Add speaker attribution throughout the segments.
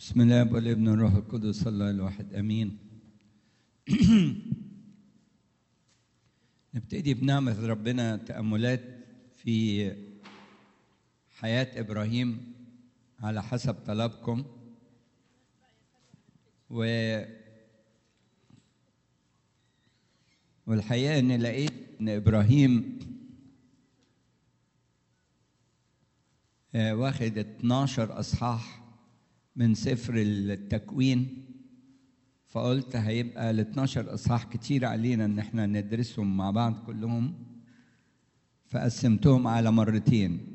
Speaker 1: بسم الله والابن والروح القدس الله الواحد امين. نبتدي بنعمة ربنا تأملات في حياة إبراهيم على حسب طلبكم. والحقيقة إن لقيت إن إبراهيم واخد 12 أصحاح من سفر التكوين، فقلت هيبقى ال 12 اصحاح كتير علينا ان احنا ندرسهم مع بعض كلهم، فقسمتهم على مرتين.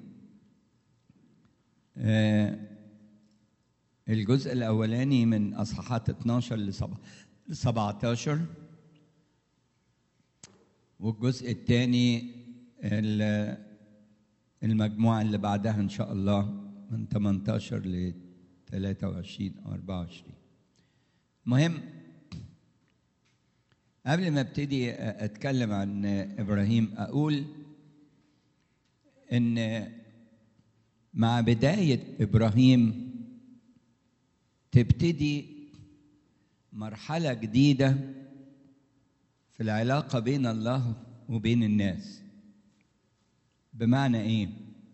Speaker 1: الجزء الاولاني من اصحاحات 12 ل 17، والجزء الثاني المجموعه اللي بعدها ان شاء الله من 18 ل 23 او 24. مهم قبل ما ابتدي اتكلم عن ابراهيم اقول ان مع بدايه ابراهيم تبتدي مرحله جديده في العلاقه بين الله وبين الناس. بمعنى ايه؟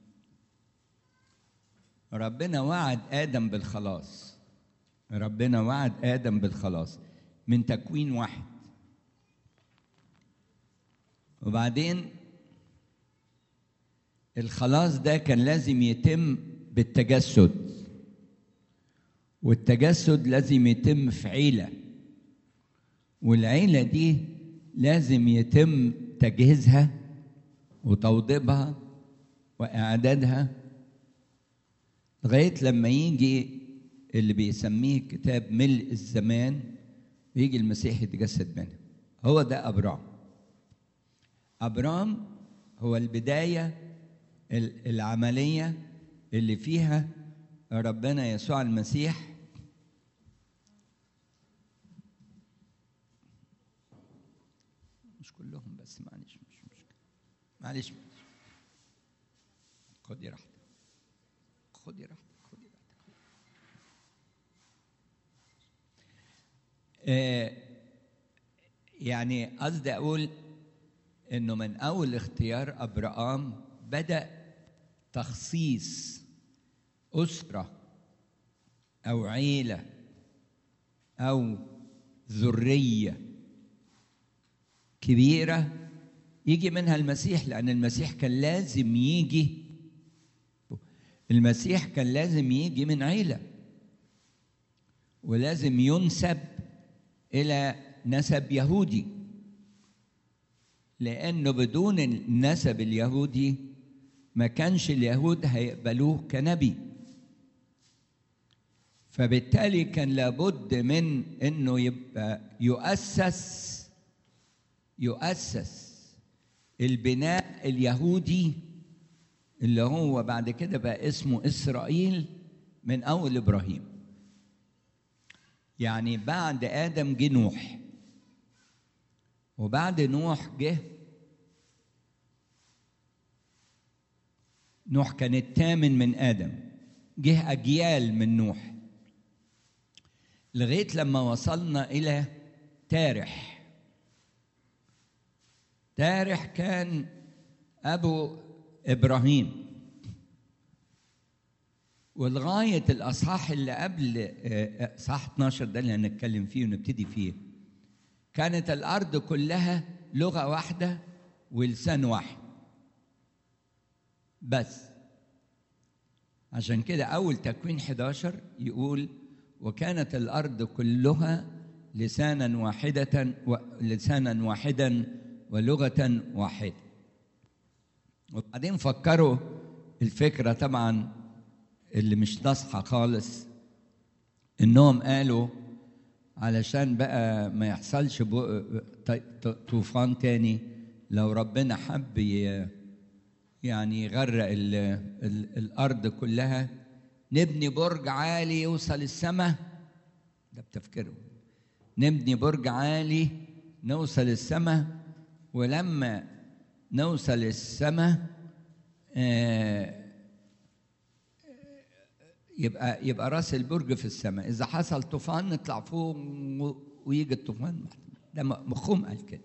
Speaker 1: ربنا وعد ادم بالخلاص. ربنا وعد ادم بالخلاص من تكوين 1، وبعدين الخلاص ده كان لازم يتم بالتجسد، والتجسد لازم يتم في عيلة، والعيلة دي لازم يتم تجهيزها وتوضيبها وإعدادها لغاية لما يجي اللي بيسميه الكتاب ملء الزمان، ويجي المسيح يتجسد منه. هو ده أبرام هو البداية العملية اللي فيها ربنا يسوع المسيح مش كلهم بس معلش مش مشكلة، معلش خدي راحتك خدي راحتك. يعني قصدي أقول إنه من أول اختيار أبرام بدأ تخصيص أسرة أو عيلة أو ذرية كبيرة يجي منها المسيح، لأن المسيح كان لازم يجي. المسيح كان لازم يجي من عيلة، ولازم ينسب إلى نسب يهودي، لأنه بدون النسب اليهودي ما كانش اليهود هيقبلوه كنبي. فبالتالي كان لابد من أنه يبقى يؤسس البناء اليهودي اللي هو بعد كده بقى اسمه إسرائيل من أول إبراهيم. يعني بعد آدم جه نوح، وبعد نوح كان الثامن من آدم، جه أجيال من نوح لغاية لما وصلنا إلى تارح. تارح كان أبو إبراهيم، ولغاية الأصحاح اللي قبل صح 12 ده اللي هنتكلم فيه ونبتدي فيه، كانت الأرض كلها لغة واحدة ولسان واحد بس. عشان كده أول تكوين 11 يقول وكانت الأرض كلها لسانا واحدا ولغة واحدة. وبعدين فكروا الفكرة طبعا اللي مش ناصحة خالص، إنهم قالوا علشان بقى ما يحصلش طوفان تاني، لو ربنا حب يعني يغرق الأرض كلها، نبني برج عالي يوصل السماء. ده بتفكروا نبني برج عالي نوصل السماء، ولما نوصل السماء يبقى راس البرج في السماء، اذا حصل طوفان نطلع فوق ويجي الطوفان. ده مخهم قال كده.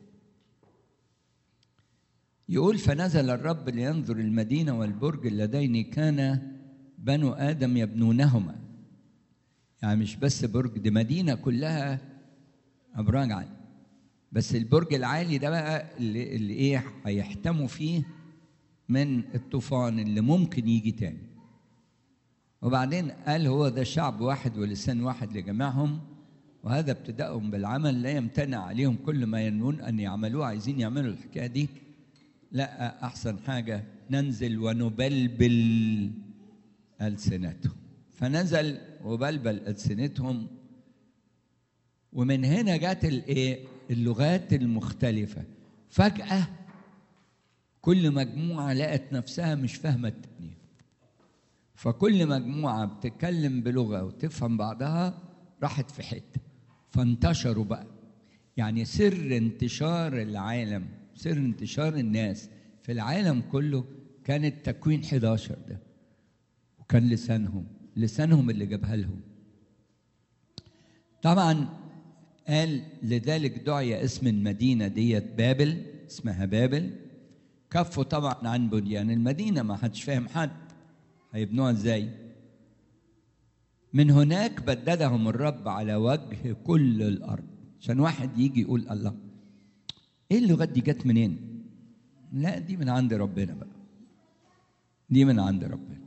Speaker 1: يقول فنزل الرب لينظر المدينه والبرج اللذين كان بنو ادم يبنونهما. يعني مش بس برج، دي مدينه كلها ابراج عاليه، بس البرج العالي ده بقى اللي ايه هيحتموا فيه من الطوفان اللي ممكن يجي تاني. وبعدين قال هو ده شعب واحد ولسان واحد لجميعهم، وهذا ابتداءهم بالعمل لا يمتنع عليهم كل ما ينوون ان يعملوه. عايزين يعملوا الحكايه دي، لا احسن حاجه ننزل ونبلبل السنتهم. فنزل وبلبل السنتهم، ومن هنا جت الايه اللغات المختلفه. فجاه كل مجموعه لقت نفسها مش فاهمه التانيه، فكل مجموعه بتتكلم بلغه وتفهم بعضها راحت في حته، فانتشروا بقى. يعني سر انتشار العالم، سر انتشار الناس في العالم كله كان التكوين 11 ده، وكان لسانهم اللي جابها لهم. طبعا قال لذلك دعي اسم المدينة ديت بابل، اسمها بابل. كفوا طبعا عن بنيان المدينة، ما حدش فاهم حد هيبنوها ازاي. من هناك بددهم الرب على وجه كل الأرض. عشان واحد يجي يقول الله ايه اللغات دي جت منين؟ لا دي من عند ربنا بقى، دي من عند ربنا.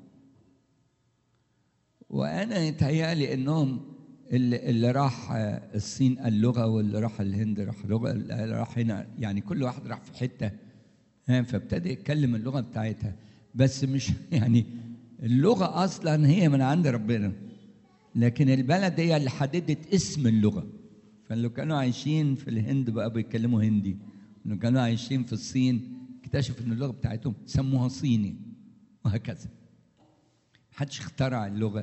Speaker 1: وانا يتهيألي انهم اللي راح الصين قال لغه، واللي راح الهند راح لغه، اللي راح هنا، يعني كل واحد راح في حته فابتدى يتكلم اللغه بتاعتها. بس مش يعني اللغه اصلا هي من عند ربنا، لكن البلد هي اللي حددت اسم اللغه. فلو كانوا عايشين في الهند بقى بيتكلموا هندي، لو كانوا عايشين في الصين اكتشفوا ان اللغه بتاعتهم سموها صيني، وهكذا. محدش اخترع اللغه.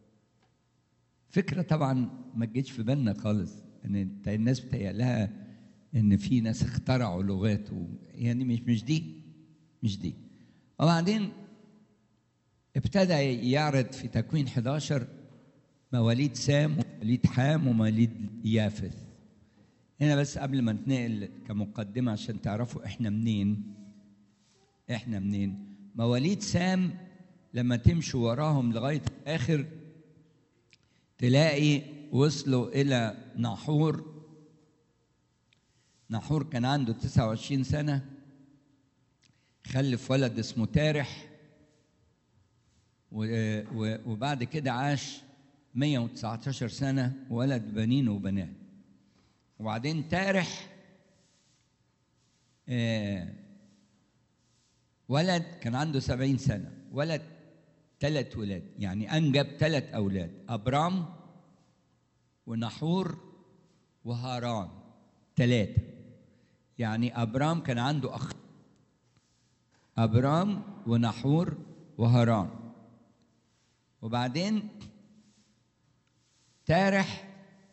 Speaker 1: فكره طبعا ما تجيش في بالنا خالص ان الناس بتهيألها ان في ناس اخترعوا لغات يعني مش دي. وبعدين ابتدى يعرض في تكوين 11 مواليد سام ومواليد حام ومواليد يافث. هنا بس قبل ما نتنقل كمقدمه عشان تعرفوا احنا منين. مواليد سام لما تمشوا وراهم لغايه الاخر تلاقي وصلوا الى ناحور. ناحور كان عنده 29 سنه، خلف ولد اسمه تارح، وبعد كده عاش 119 سنه ولد بنين وبنات. وبعدين تارح ولد كان عنده 70 سنه، ولد 3 ولاد، يعني أنجب 3 أولاد، أبرام ونحور وهاران، 3. يعني أبرام كان عنده أخ، أبرام ونحور وهاران. وبعدين تارح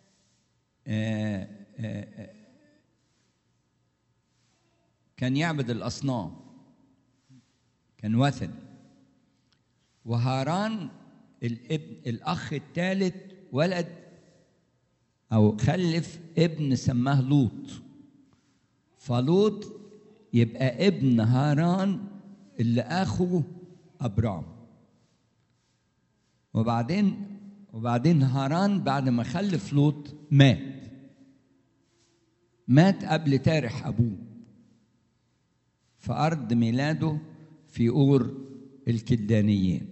Speaker 1: كان يعبد الأصنام، كان وثني. وهاران الأخ الثالث ولد أو خلف ابن سماه لوط، فلوط يبقى ابن هاران اللي أخوه أبرام. وبعدين هاران بعد ما خلف لوط مات قبل تارح أبوه، في أرض ميلاده في أور الكلدانيين.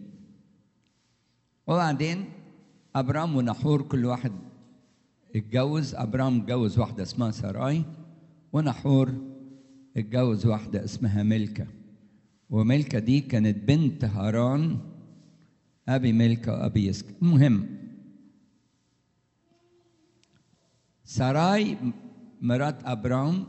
Speaker 1: وبعدين أبرام ونحور كل واحد اتجوز. أبرام اتجوز واحدة اسمها ساراي، ونحور اتجوز واحدة اسمها ملكة. وملكة دي كانت بنت هاران أبي ملكة وأبي يسكا. المهم ساراي مرات أبرام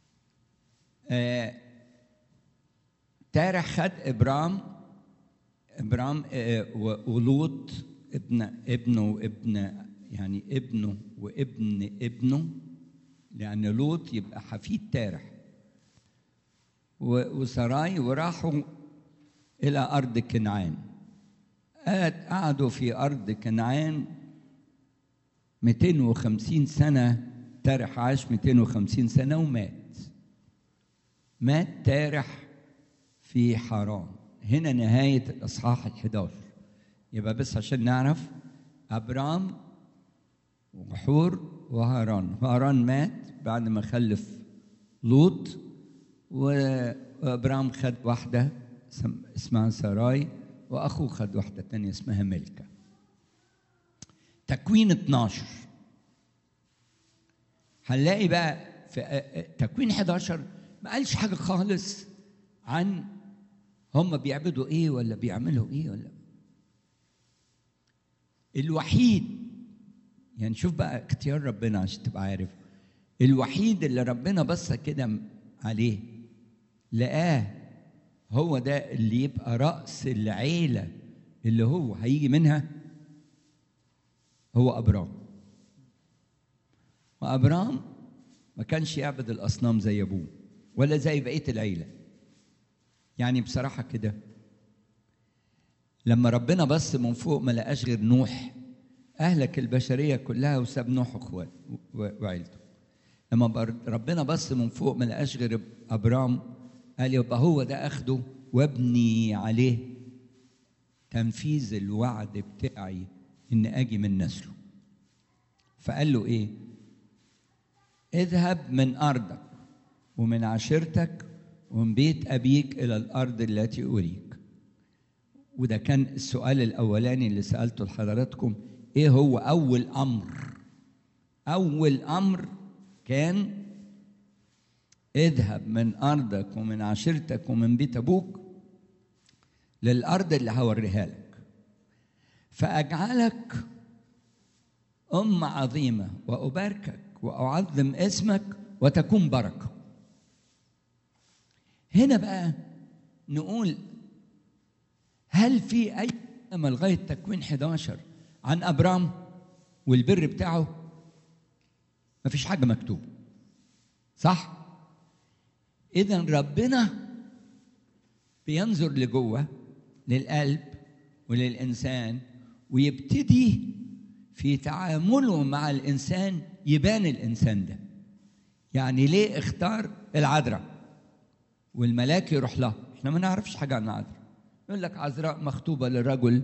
Speaker 1: تارح خد إبرام ابرام ولوط ابنه وابن، يعني ابنه وابن ابنه، لأن لوط يبقى حفيد تارح، وسراي، وراحوا إلى أرض كنعان. قعدوا في أرض كنعان 250 سنة. تارح عاش 250 سنة ومات. مات تارح في حران. هنا نهاية الإصحاح 11. يبقى بس عشان نعرف، أبرام وحور وهاران. هاران مات بعد ما خلف لوط، وأبرام خد واحدة اسمها سراي، وأخوه خد واحدة تانية اسمها ملكة. تكوين 12 هنلاقي بقى في تكوين 11 ما قالش حاجة خالص عن هم بيعبدوا ايه ولا بيعملوا ايه ولا. الوحيد، يعني شوف بقى اختيار ربنا عشان تبقى عارف، الوحيد اللي ربنا بص كده عليه لقاه هو ده اللي يبقى رأس العيلة اللي هو هيجي منها، هو أبرام. وأبرام ما كانش يعبد الأصنام زي أبوه ولا زي بقية العيلة. يعني بصراحة كده لما ربنا بص من فوق ما لقاش غير نوح، أهلك البشرية كلها وساب نوح وإخواته وعيلته. لما ربنا بص من فوق ما لقاش غير أبرام، قال يبقى هو ده أخده وابني عليه تنفيذ الوعد بتاعي إن أجي من نسله. فقال له إيه؟ اذهب من أرضك ومن عشيرتك ومن بيت أبيك إلى الأرض التي أريك. وده كان السؤال الأولاني اللي سألته لحضراتكم، إيه هو أول أمر؟ أول أمر كان اذهب من أرضك ومن عشيرتك ومن بيت أبوك للأرض اللي هوريها لك، فأجعلك أمة عظيمة وأباركك وأعظم اسمك وتكون بركة. هنا بقى نقول، هل في أي كلمة لغاية تكوين 11 عن أبرام والبر بتاعه؟ مفيش حاجة مكتوبة، صح؟ إذن ربنا بينظر لجوه للقلب وللإنسان، ويبتدي في تعامله مع الإنسان يبان الإنسان ده. يعني ليه اختار العذراء والملاك يروح لها؟ احنا ما نعرفش حاجة عن العذراء. يقول لك عذراء مخطوبة للرجل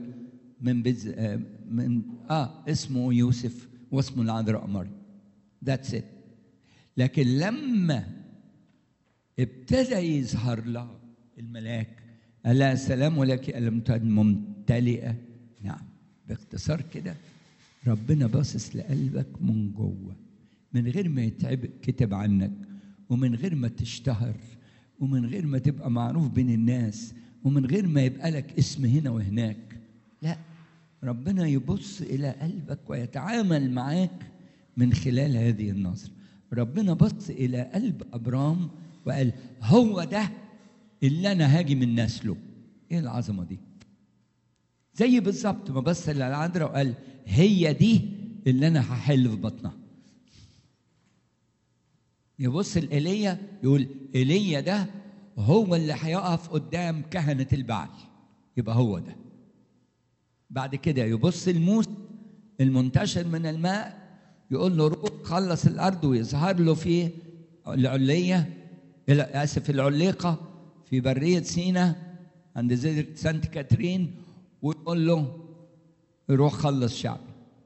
Speaker 1: من اسمه يوسف واسمه العذراء مريم. That's it. لكن لما ابتدى يظهر لها الملاك قال لها السلام لك ألم تكن ممتلئة. نعم، باختصار كده ربنا باصص لقلبك من جوه، من غير ما يتعب كتب عنك، ومن غير ما تشتهر، ومن غير ما تبقى معروف بين الناس، ومن غير ما يبقى لك اسم هنا وهناك. لا، ربنا يبص إلى قلبك ويتعامل معاك من خلال هذه النظرة. ربنا بص إلى قلب أبرام وقال هو ده اللي أنا هاجي من نسله. إيه العظمة دي؟ زي بالظبط ما بص للعذراء وقال هي دي اللي أنا هحل في بطنها. يبص لإيليا يقول إيليا ده هو اللي هيقف قدام كهنة البعل، يبقى هو ده. بعد كده يبص لموسى المنتشر من الماء يقول له روح خلص الأرض، ويظهر له في العليقة في برية سينا عند جزيرة سانت كاترين، ويقول له روح خلص شعبي.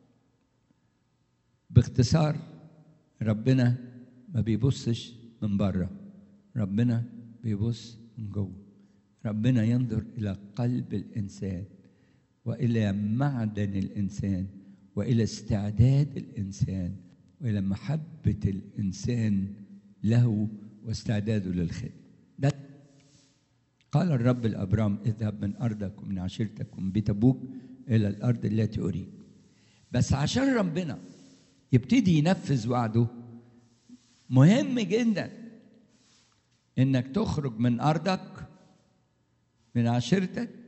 Speaker 1: باختصار ربنا ما بيبصش من بره، ربنا بيبص من جوه. ربنا ينظر إلى قلب الإنسان وإلى معدن الإنسان وإلى استعداد الإنسان وإلى محبة الإنسان له واستعداده للخدمة. ده قال الرب لأبرام اذهب من أرضك ومن عشيرتك ومن بيت أبوك إلى الأرض التي أريك. بس عشان ربنا يبتدي ينفذ وعده مهم جدا إنك تخرج من أرضك من عشيرتك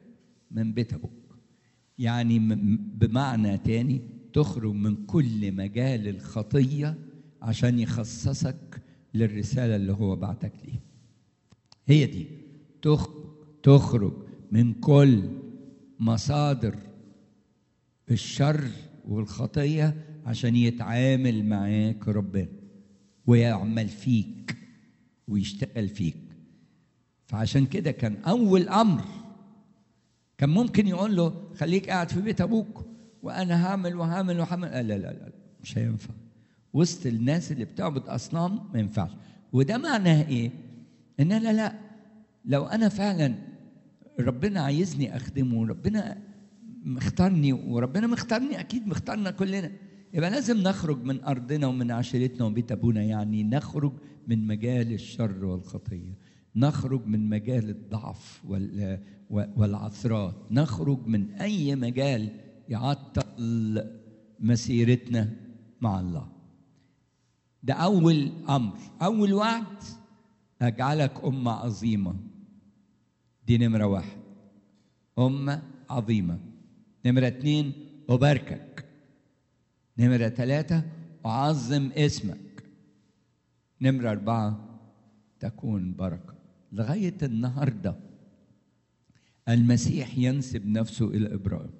Speaker 1: من بيت ابوك. يعني بمعنى تاني تخرج من كل مجال الخطيه عشان يخصصك للرساله اللي هو بعتك ليها. هي دي تخرج من كل مصادر الشر والخطيه عشان يتعامل معاك ربنا ويعمل فيك ويشتغل فيك. فعشان كده كان اول امر، كان ممكن يقول له خليك قاعد في بيت ابوك وانا هعمل وهعمل وهعمل. لا لا لا، مش هينفع وسط الناس اللي بتعبد اصنام، ما ينفعش. وده معناه ايه؟ ان انا لا، لو انا فعلا ربنا عايزني اخدمه وربنا مختارني وربنا مختارني، اكيد مختارنا كلنا، يبقى لازم نخرج من ارضنا ومن عشيرتنا وبيت ابونا. يعني نخرج من مجال الشر والخطيه، نخرج من مجال الضعف والعثرات، نخرج من اي مجال يعطل مسيرتنا مع الله. ده اول امر. اول وعد اجعلك امه عظيمه، دي نمره واحد، امه عظيمه. نمره اتنين اباركك. نمره ثلاثه اعظم اسمك. نمره اربعه تكون بركه. لغايه النهارده المسيح ينسب نفسه الى ابراهيم،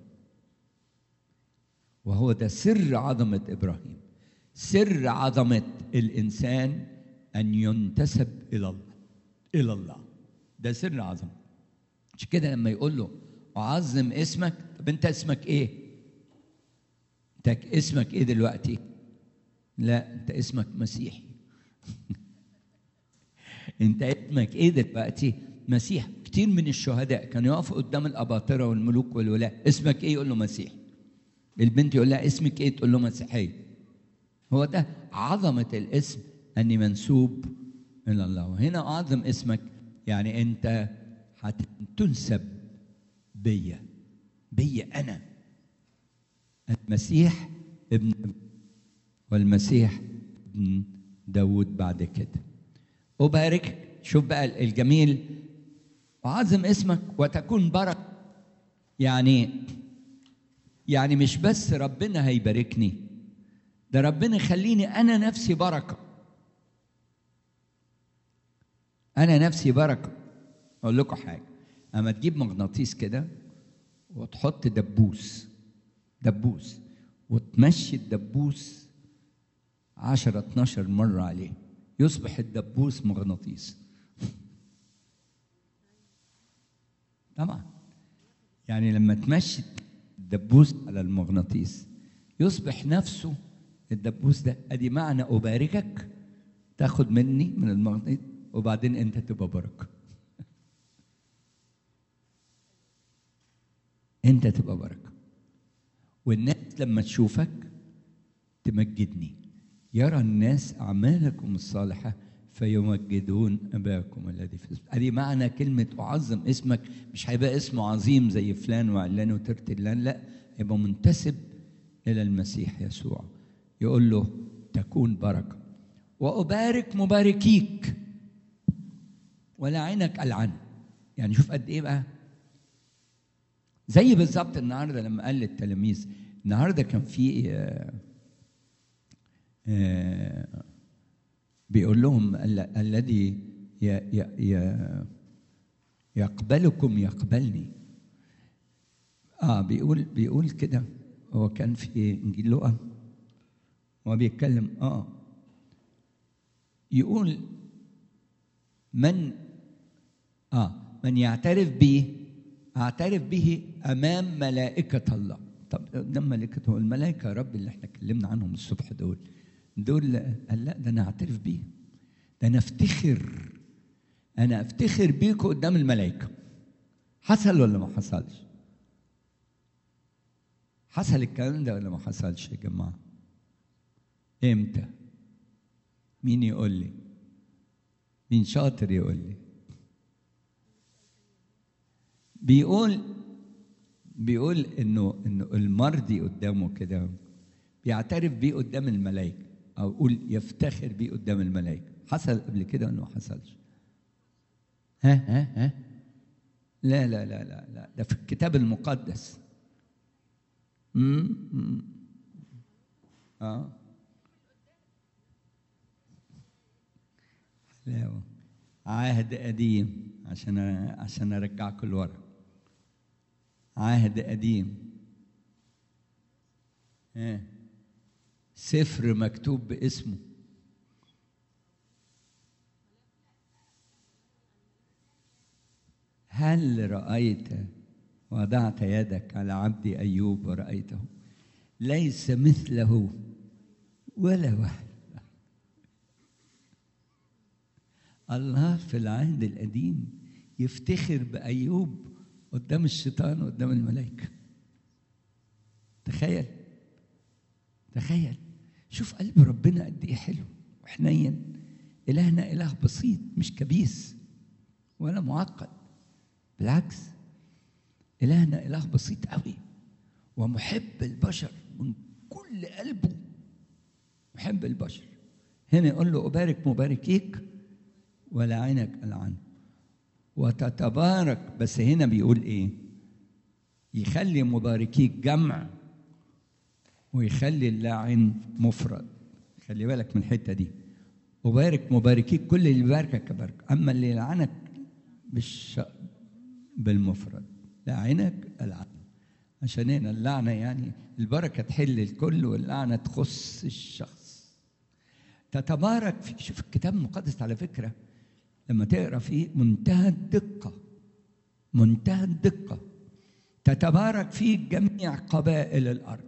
Speaker 1: وهو ده سر عظمه ابراهيم. سر عظمه الانسان ان ينتسب الى الله. ده سر عظمه. مش كده لما يقول له اعظم اسمك؟ طب انت اسمك ايه؟ انت اسمك ايه دلوقتي؟ لا، انت اسمك مسيحي. انت اسمك ايه دلوقتي؟ مسيح. كتير من الشهداء كانوا يقفوا قدام الاباطره والملوك والولاة، اسمك ايه؟ يقول له مسيح. البنت يقول لها اسمك ايه؟ تقول له مسيحيه. هو ده عظمه الاسم، اني منسوب الى الله. وهنا اعظم اسمك يعني انت هتنسب بيا انا المسيح ابن، والمسيح ابن داود بعد كده. أباركك. شوف بقى الجميل، وعظم اسمك وتكون بركة. يعني مش بس ربنا هيباركني، ده ربنا يخليني أنا نفسي بركة. أنا نفسي بركة. أقول لكم حاجة، أما تجيب مغناطيس كده وتحط دبوس وتمشي الدبوس 10-12 مرة عليه، يصبح الدبوس مغناطيس. طبعا يعني لما تمشي الدبوس على المغناطيس يصبح نفسه الدبوس ده. ادي معنى أباركك، تاخد مني من المغناطيس وبعدين انت تبقى بركة. انت تبقى بركة، والناس لما تشوفك تمجدني. يرى الناس أعمالكم الصالحة فيمجدون أباكم الذي في السماء. ادي معنى كلمة أعظم اسمك. مش هيبقى اسمه عظيم زي فلان وعلان وترتلان، لا، يبقى منتسب إلى المسيح يسوع. يقول له تكون بركة. وأبارك مباركيك ولعنك ألعن. يعني شوف قد إيه بقى، زي بالظبط النهارده لما قال للتلاميذ. النهارده كان في بيقول لهم الذي يقبلكم يقبلني. بيقول كده. هو كان في انجيل لوقا هو بيتكلم يقول من يعترف بي اعترف به امام ملائكه الله. طب قدام ملائكته الملائكه يا رب اللي احنا اتكلمنا عنهم الصبح دول قال لا، ده انا اعترف بيه، ده انا افتخر بيكم قدام الملائكه. حصل ولا ما حصلش؟ حصل الكلام ده ولا ما حصلش يا جماعه؟ امتى؟ مين يقول لي؟ مين شاطر يقول لي؟ بيقول انه المرضي قدامه كده بيعترف بيه قدام الملائكه، او يقول يفتخر بيه قدام الملائكه. حصل قبل كده ولا ما حصلش؟ ها لا لا لا لا لا، ده في الكتاب المقدس. أمم. اه لا، عهد قديم عشان ارجعكم لورا. عهد قديم. سفر مكتوب باسمه. هل رأيت وضعت يدك على عبدي أيوب ورأيته ليس مثله ولا واحد. الله في العهد القديم يفتخر بأيوب قدام الشيطان وقدام الملائكة. تخيل تخيل، شوف قلب ربنا قد ايه حلو وحنين. إلهنا إله بسيط، مش كبيس ولا معقد، بالعكس إلهنا إله بسيط قوي ومحب البشر من كل قلبه. محب البشر. هنا يقول له أبارك مباركيك ولعنك ألعن وتتبارك. بس هنا بيقول إيه؟ يخلي مباركيك جمع ويخلي اللاعن مفرد. خلي بالك من الحتة دي. أبارك مباركيك، كل اللي يباركك أبارك، أما اللي يلعنك بالمفرد لاعنك ألعن. عشان هنا اللعنة يعني البركة تحل الكل واللعنة تخص الشخص. تتبارك في، شوف الكتاب المقدس على فكرة لما تقرأ فيه منتهى الدقة، منتهى الدقة. تتبارك فيه جميع قبائل الأرض.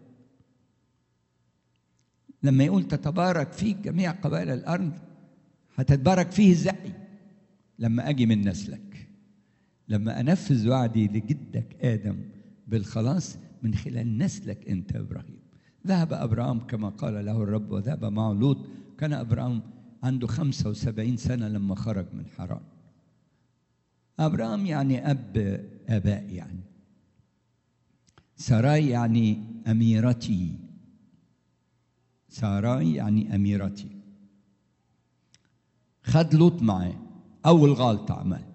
Speaker 1: لما يقول تتبارك فيه جميع قبائل الأرض، هتتبارك فيه ازاي؟ لما أجي من نسلك، لما أنفذ وعدي لجدك آدم بالخلاص من خلال نسلك أنت إبراهيم. ذهب أبرام كما قال له الرب وذهب معه لوط. كان أبرام عنده 75 سنة لما خرج من حران. أبرام يعني أب آباء يعني. ساراي يعني أميرتي. ساراي يعني أميرتي. خد لوط معاه. أول غلطة عملها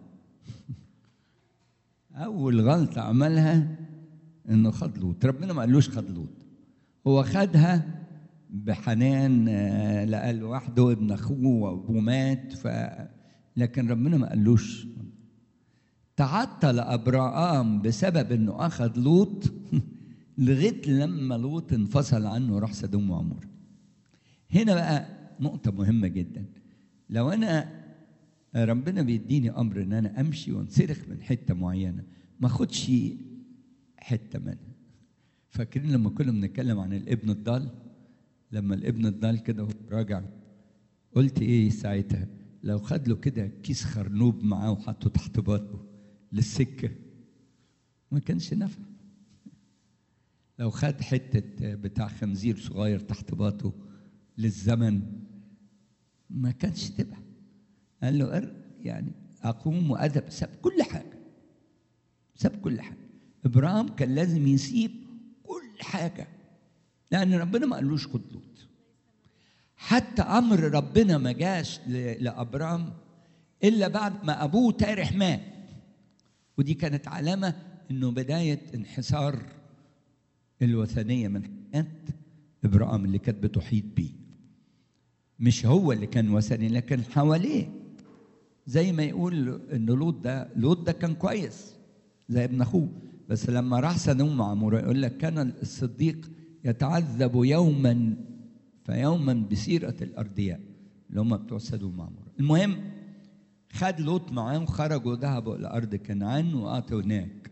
Speaker 1: أول غلطة عملها إنه خد لوط. ربنا ما قالوش خد لوط، هو خدها بحنان. لقى لوحده ابن أخوه وأبوه مات لكن ربنا ما قالوش. تعطل أبرام بسبب إنه أخذ لوط لغاية لما لوط انفصل عنه وراح سدوم وعمور. هنا بقى نقطة مهمة جدا. لو أنا ربنا بيديني أمر إن أنا أمشي وانسلخ من حتة معينة، ما أخدش حتة منها. فاكرين لما كنا بنتكلم عن الابن الضال؟ لما الابن الضال كده هو راجع، قلت إيه ساعتها؟ لو خد له كده كيس خرنوب معاه وحطه تحت باطه للسكة ما كانش نفع. لو خد حتة بتاع خنزير صغير تحت باطه للزمن ما كانش تبع. قال له يعني أقوم وأذهب. ساب كل حاجة، ساب كل حاجة. إبراهيم كان لازم يسيب كل حاجة لأن ربنا ما قالوش خد لوط. حتى أمر ربنا ما جاش لأبرام إلا بعد ما أبوه تارح مات، ودي كانت علامة إنه بداية انحسار الوثنية من حياة إبراهيم اللي كانت بتحيط بيه. مش هو اللي كان وثني لكن حواليه. زي ما يقول إن لوط ده كان كويس زي ابن أخوه، بس لما راح سدوم وعمورة يقول لك كان الصديق يتعذب يوما فيوما بسيرة الأردياء اللي هم بتوع سدوم وعمورة. المهم خد لوط معاه وخرجوا وذهبوا إلى أرض كنعان وقاتوا هناك.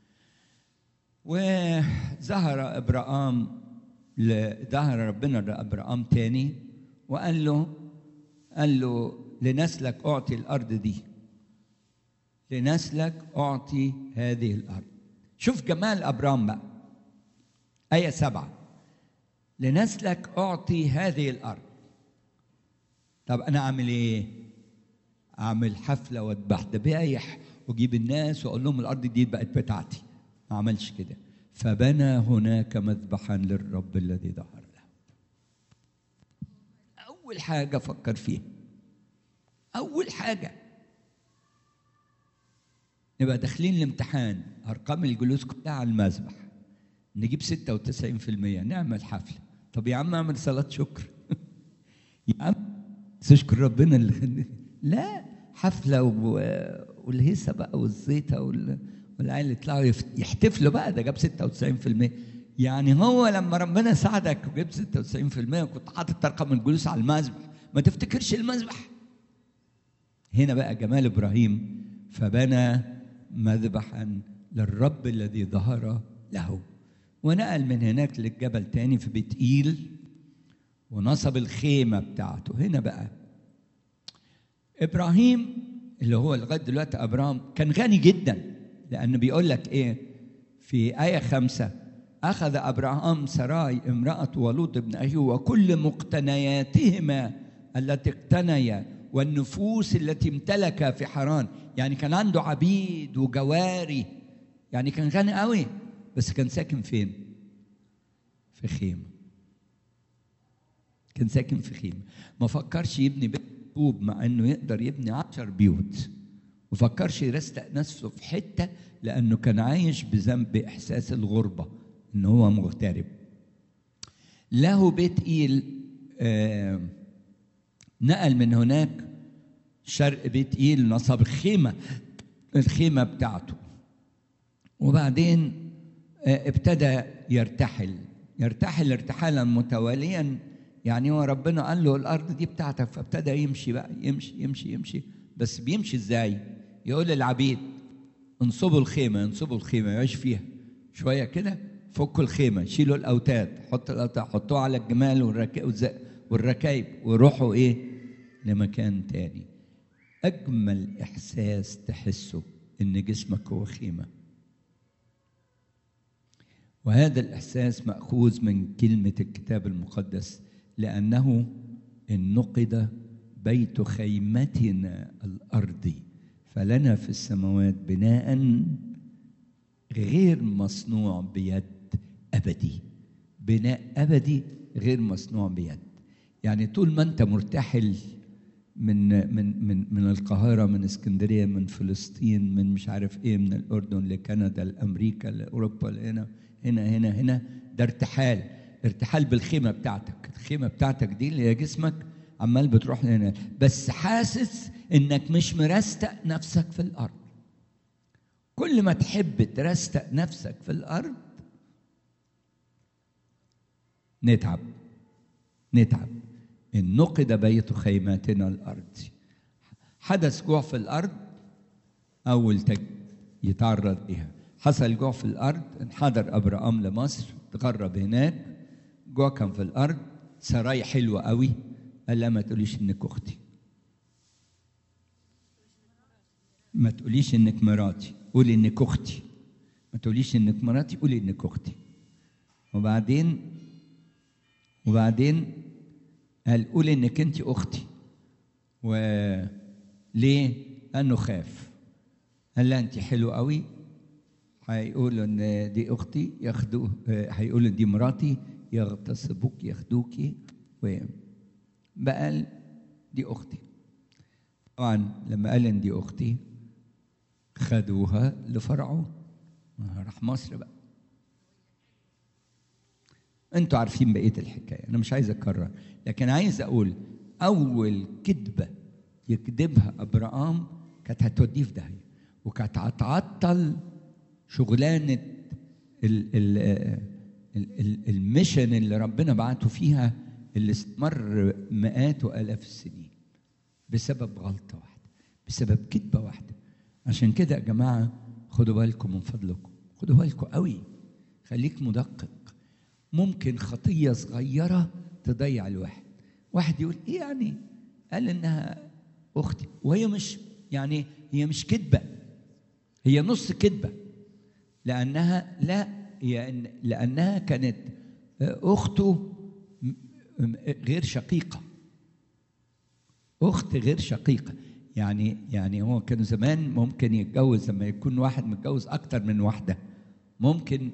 Speaker 1: وظهر ربنا لأبرام تاني وقال له لنسلك أعطي الأرض دي، لنسلك أعطي هذه الأرض. شوف جمال أبرام بقى. آية 7 لنسلك أعطي هذه الأرض. طب أنا أعمل إيه؟ أعمل حفلة وأذبح ذبايح وأجيب الناس وأقول لهم الأرض دي بقت بتاعتي. ما عملش كده. فبنى هناك مذبحا للرب الذي ظهر له. أول حاجة فكر فيها، أول حاجة نبقى داخلين الامتحان ارقام الجلوس كلها على المذبح، نجيب 96%، نعمل حفله. طب يا عم اعمل صلاه شكر يا عم تشكر ربنا اللي خلاني. لا، حفله والهيصه بقى والزيطه والعيال اللي يطلعوا يحتفلوا بقى، ده جاب 96%. يعني هو لما ربنا ساعدك وجبت 96% وكنت حاطط رقم الجلوس على المذبح، ما تفتكرش المذبح. هنا بقى جمال ابراهيم، فبنى مذبحا للرب الذي ظهر له، ونقل من هناك للجبل تاني في بيت إيل ونصب الخيمة بتاعته. هنا بقى إبراهيم اللي هو لغاية دلوقتي أبرام كان غني جدا، لأنه بيقول لك إيه في آية 5: أخذ أبراهام سراي امرأة ولوط ابن أخيه وكل مقتنياتهما التي اقتنيا والنفوس التي امتلكها في حران. يعني كان عنده عبيد وجواري، يعني كان غني قوي، بس كان ساكن فين؟ في خيمة. كان ساكن في خيمة. ما فكرش يبني بيت طوب مع انه يقدر يبني 10 بيوت، وفكرش يرستق نفسه في حتة، لأنه كان عايش بذنب إحساس الغربة، إنه هو مغترب. له بيت إيل، نقل من هناك شرق بيت إيل، نصب الخيمة بتاعته، وبعدين ابتدى يرتحل ارتحالا متواليا. يعني هو ربنا قال له الأرض دي بتاعتك، فابتدى يمشي بقى، يمشي. بس بيمشي ازاي؟ يقول للعبيد انصبوا الخيمة يعيش فيها شوية كده، فكوا الخيمة، شيلوا الأوتاد، حطوها على الجمال والركايب وروحوا لمكان تاني. أجمل إحساس تحسه إن جسمك هو خيمة، وهذا الإحساس مأخوذ من كلمة الكتاب المقدس: لأنه إن نقد بيت خيمتنا الأرضي فلنا في السماوات بناء غير مصنوع بيد أبدي. بناء أبدي غير مصنوع بيد. يعني طول ما أنت مرتحل من القاهرة، من اسكندرية، من فلسطين، من مش عارف من الأردن لكندا لأمريكا لأوروبا هنا، ده ارتحال بالخيمة بتاعتك. الخيمة بتاعتك دي اللي هي جسمك، عمال بتروح لهنا، بس حاسس انك مش مرستق نفسك في الارض. كل ما تحب ترستق نفسك في الارض نتعب. ان نقد بيت خيماتنا الارض. حدث جوع في الارض، اول يتعرض لها. حصل جوع في الارض، انحدر ابراهام لمصر، تغرب هناك. جوع كان في الارض، سراي حلوه قوي، قال لا ما تقوليش انك اختي، ما تقوليش انك مراتي، قولي انك اختي. ما تقوليش انك مراتي، قولي انك اختي. وبعدين قال قولي انك انت اختي. وليه؟ لانه خاف. قال لا انت حلوه قوي، هيقولوا ان دي اختي، ياخدوه، هيقولوا دي مراتي، يغتصبوك، ياخدوكي، بقى دي اختي. طبعا لما قال ان دي اختي خدوها لفرعون، راح مصر بقى. انتوا عارفين بقيه الحكايه، انا مش عايز اكرر، لكن عايز اقول اول كذبه يكذبها ابراهام كانت هتوديه في داهيه، وكانت هتعطل شغلانه الميشن اللي ربنا بعته فيها، اللي استمر مئات والاف السنين، بسبب غلطه واحده، بسبب كذبه واحده. عشان كده يا جماعه خدوا بالكم من فضلكم، خدوا بالكم قوي، خليك مدقق. ممكن خطيه صغيره تضيع الواحد. واحد يقول ايه يعني؟ قال انها اختي، وهي مش، يعني هي مش كذبه، هي نص كذبه، لانها لا، لانها كانت اخته غير شقيقه، اخت غير شقيقه. يعني هو كانوا زمان ممكن يتجوز، لما يكون واحد متجوز اكتر من واحده، ممكن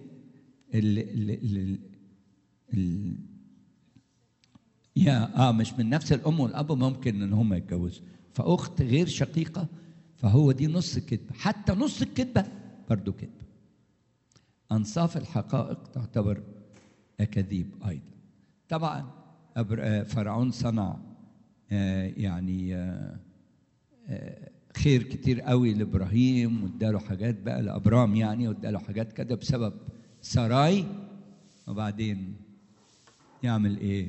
Speaker 1: مش من نفس الام والاب، ممكن ان هم يتجوزوا. فاخت غير شقيقه فهو دي نص كذبة، حتى نص الكذبة برضو كذبة. أنصاف الحقائق تعتبر أكاذيب أيضا. طبعا فرعون صنع يعني خير كتير قوي لإبراهيم، واداله حاجات بقى لأبرام يعني، واداله حاجات كده بسبب سراي. وبعدين يعمل ايه؟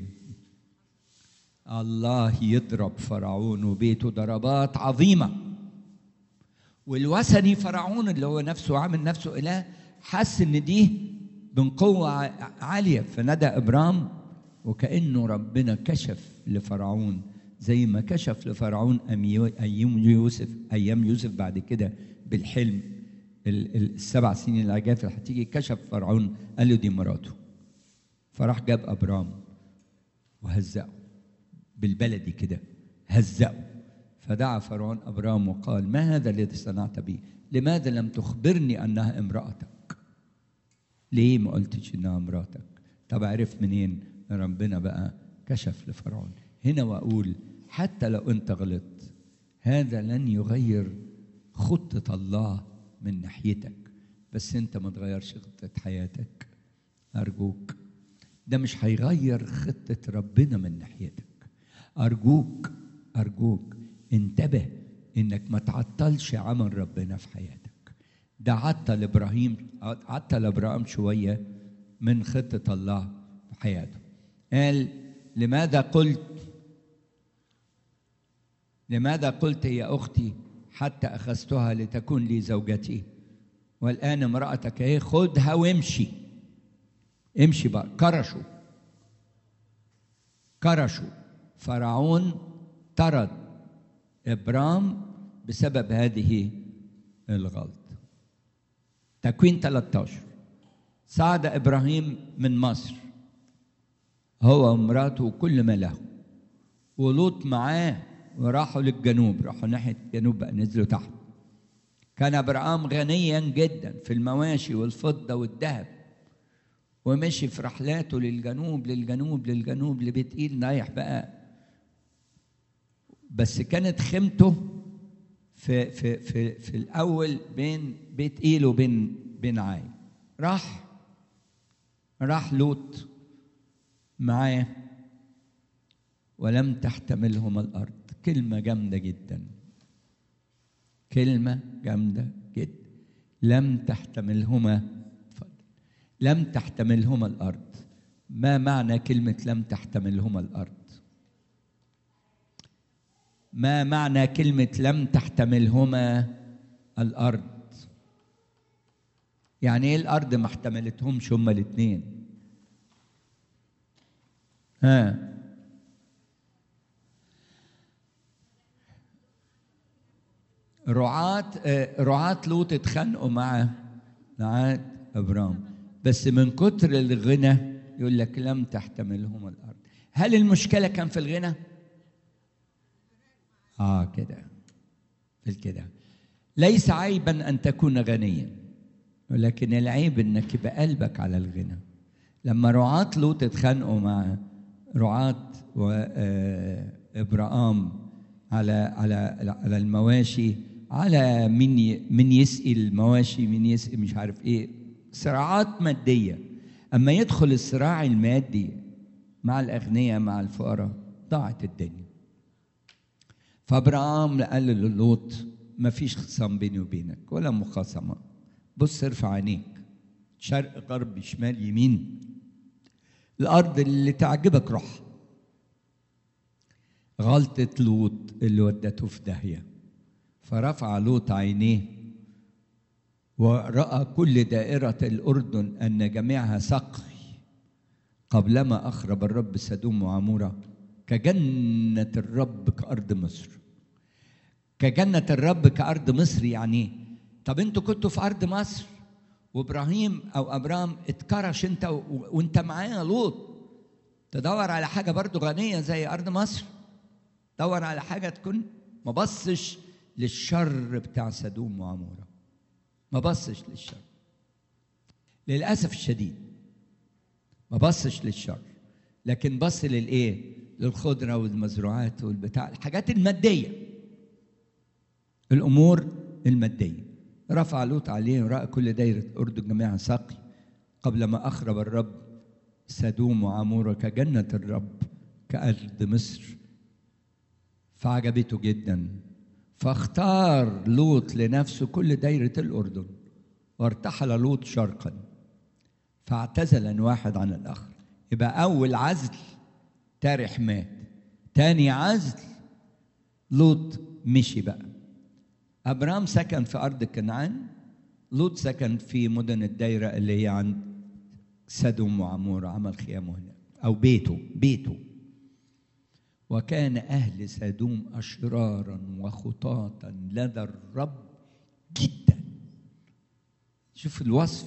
Speaker 1: الله يضرب فرعون وبيته ضربات عظيمة. والوثني فرعون اللي هو نفسه عامل نفسه إله حس ان دي من قوة عالية، فندى إبرام، وكأنه ربنا كشف لفرعون زي ما كشف لفرعون أيام يوسف بعد كده بالحلم ال7 سنين العجاف اللي هتيجي. كشف فرعون قال له دي مراته، فراح جاب أبرام وهزأه بالبلدي كده، هزأه. فدعا فرعون أبرام وقال ما هذا الذي صنعت بي؟ لماذا لم تخبرني أنها امرأتك؟ ليه ما قلتش إنها امرأتك؟ طب عرف منين؟ ربنا بقى كشف لفرعون. هنا وأقول حتى لو أنت غلطت هذا لن يغير خطة الله من ناحيتك، بس أنت ما تغيرش خطة حياتك أرجوك. ده مش هيغير خطة ربنا من ناحيتك. أرجوك أرجوك انتبه إنك ما تعطلش عمل ربنا في حياتك. ده عطل إبراهيم شوية من خطة الله في حياته. قال لماذا قلت يا أختي حتى أخذتها لتكون لي زوجتي، والآن امرأتك اهي، خدها وامشي. امشي بقى. كرشوا فرعون طرد إبرام بسبب هذه الغلطة. تكوين 13. صعد إبراهيم من مصر هو ومراته وكل ما له، ولوط معاه، وراحوا للجنوب، راحوا ناحية الجنوب بقى، نزلوا تحت. كان إبراهيم غنيا جدا في المواشي والفضة والذهب، ومشي في رحلاته للجنوب لبيت إيل، رايح بقى. بس كانت خيمته في الأول بين بيت إيل وبين عاي. راح لوط معاه، ولم تحتملهما الأرض. كلمة جامدة جدا، كلمة جامدة جدا. لم تحتملهما الأرض. ما معنى كلمة لم تحتملهما الأرض؟ ما معنى كلمة لم تحتملهما الأرض؟ يعني إيه الأرض ما احتملتهمش هما الاثنين؟ رعاة لوط اتخانقوا مع أبرام، بس من كتر الغنى يقول لك لم تحتملهما الأرض. هل المشكلة كان في الغنى؟ كده. ليس عيبا أن تكون غنيا، ولكن العيب أنك يبقى قلبك على الغنى. لما رعاة لوط اتخانقوا مع رعاة وإبرام على المواشي، على من يسقي المواشي، من يسقي مش عارف ايه، صراعات مادية. أما يدخل الصراع المادي مع الأغنياء مع الفقراء ضاعت الدنيا. فابراهام قال للوط ما فيش خصام بيني وبينك ولا مخاصمة. بص ارفع عينيك شرق غرب شمال يمين، الأرض اللي تعجبك روح. غلطة لوط اللي ودته في داهية. فرفع لوط عينيه ورأى كل دائرة الأردن أن جميعها سقي، قبلما أخرب الرب سدوم وعمورة كجنة الرب كأرض مصر. كجنة الرب كأرض مصر يعني طب انتوا كنتوا في أرض مصر، وإبراهيم أو أبرام اتكرش انت وانت معايا لوط، تدور على حاجة برضو غنية زي أرض مصر، دور على حاجة تكون ما بصش للشر بتاع سدوم وعمورة، ما بصش للشر للأسف الشديد، ما بصش للشر، لكن بص للإيه؟ للخضرة والمزروعات والبتاع، الحاجات المادية. الأمور المادية. رفع لوط عليه ورأى كل دايرة أردن جميعها سقي قبل ما أخرب الرب سدوم وعمورة كجنة الرب كأرض مصر، فعجبته جدا، فاختار لوط لنفسه كل دايرة الأردن، وارتحل لوط شرقا فاعتزل واحد عن الآخر. يبقى أول عزل تارح مات، تاني عزل لوط مشي بقى. أبرام سكن في أرض كنعان، لوط سكن في مدن الدايرة اللي هي عند سدوم وعمورة، عمل خيامه هناك أو بيته. وكان أهل سدوم أشرارا وخطاطا لدى الرب جدا. شوف الوصف.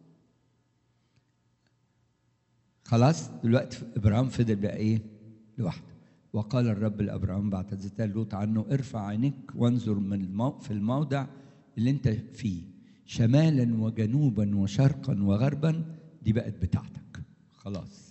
Speaker 1: خلاص دلوقتي إبراهيم فضل بقى إيه؟ لوحده. وقال الرب لأبراهيم بعد زتال لوط عنه: ارفع عينيك وانظر في الموضع اللي انت فيه، شمالا وجنوبا وشرقا وغربا، دي بقت بتاعتك خلاص.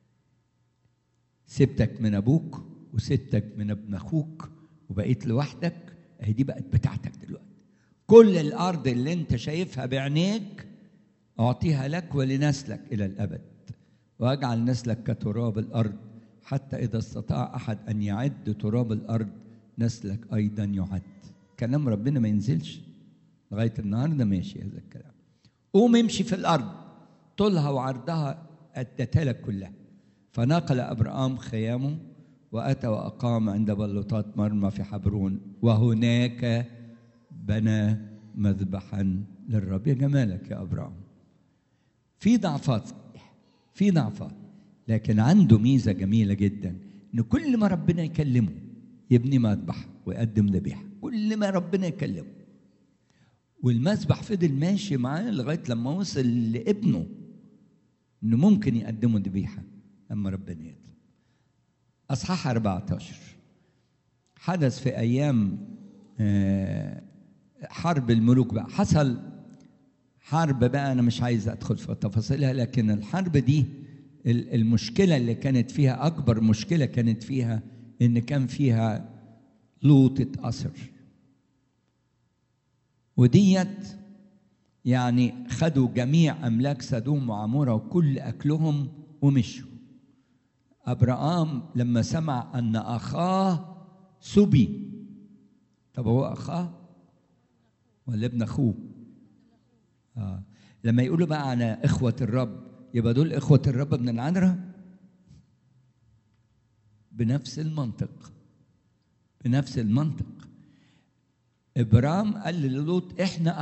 Speaker 1: سبتك من ابوك وسبتك من ابن اخوك وبقيت لوحدك، اهي دي بقت بتاعتك دلوقتي. كل الارض اللي انت شايفها بعينيك اعطيها لك ولنسلك الى الابد، واجعل نسلك كتراب الارض، حتى إذا استطاع أحد أن يعد تراب الأرض نسلك أيضا يعد. كلام ربنا ما ينزلش لغاية النهاردة، ماشي هذا الكلام. قوم امشي في الأرض طولها وعرضها أدتها لك كلها. فنقل أبرام خيامه وأتى وأقام عند بلوطات مرمى في حبرون، وهناك بنى مذبحا للرب. يا جمالك يا أبرام. في ضعفات، لكن عنده ميزة جميلة جدا، إن كل ما ربنا يكلمه يبني مذبح ويقدم ذبيحة، كل ما ربنا يكلمه. والمذبح فضل ماشي معاه لغاية لما وصل لابنه إنه ممكن يقدمه ذبيحة لما ربنا يطلب. أصحاح 14 حدث في أيام حرب الملوك بقى. حصل حرب بقى، أنا مش عايز أدخل في تفاصيلها، لكن الحرب دي المشكلة اللي كانت فيها، أكبر مشكلة كانت فيها، إن كان فيها لوط اتأثر. وديت يعني خدوا جميع أملاك سدوم وعمورة وكل أكلهم ومشوا. أبرام لما سمع أن أخاه سبي، طب هو أخاه ولا ابن أخوه؟ لما يقولوا بقى عن إخوة الرب، يبقى دول إخوة الرب من العذراء؟ بنفس المنطق. إبرام قال للوط: إحنا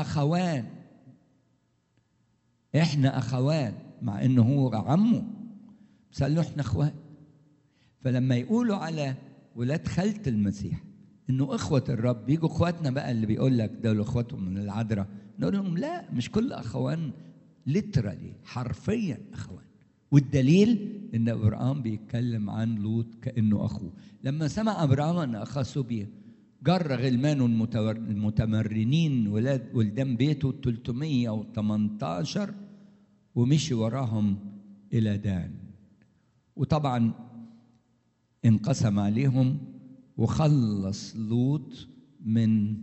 Speaker 1: أخوان، مع إنه هو عمه، بس قال له إحنا أخوان. فلما يقولوا على ولاد خالة المسيح إنه إخوة الرب، يجوا إخواتنا بقى اللي بيقول لك دول إخواتهم من العذراء، نقول لهم لا، مش كل أخوان ليترالي حرفيا أخوان. والدليل إن أبرام بيتكلم عن لوط كأنه أخوه. لما سمع أبرام أن أخاه سبي، جر غلمانه المتمرنين ولدان بيته 318 ومشي وراهم إلى دان. وطبعا انقسم عليهم وخلص لوط من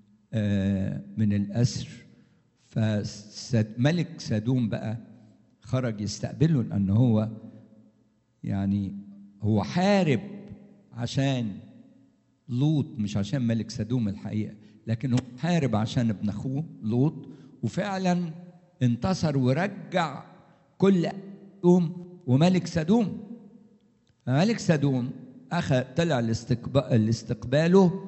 Speaker 1: الأسر. فملك سدوم بقى خرج يستقبله، لأن هو يعني هو حارب عشان لوط، مش عشان ملك سدوم الحقيقة، لكن هو حارب عشان ابن أخوه لوط، وفعلا انتصر ورجع كل سدوم وملك سدوم. فملك سدوم طلع لاستقباله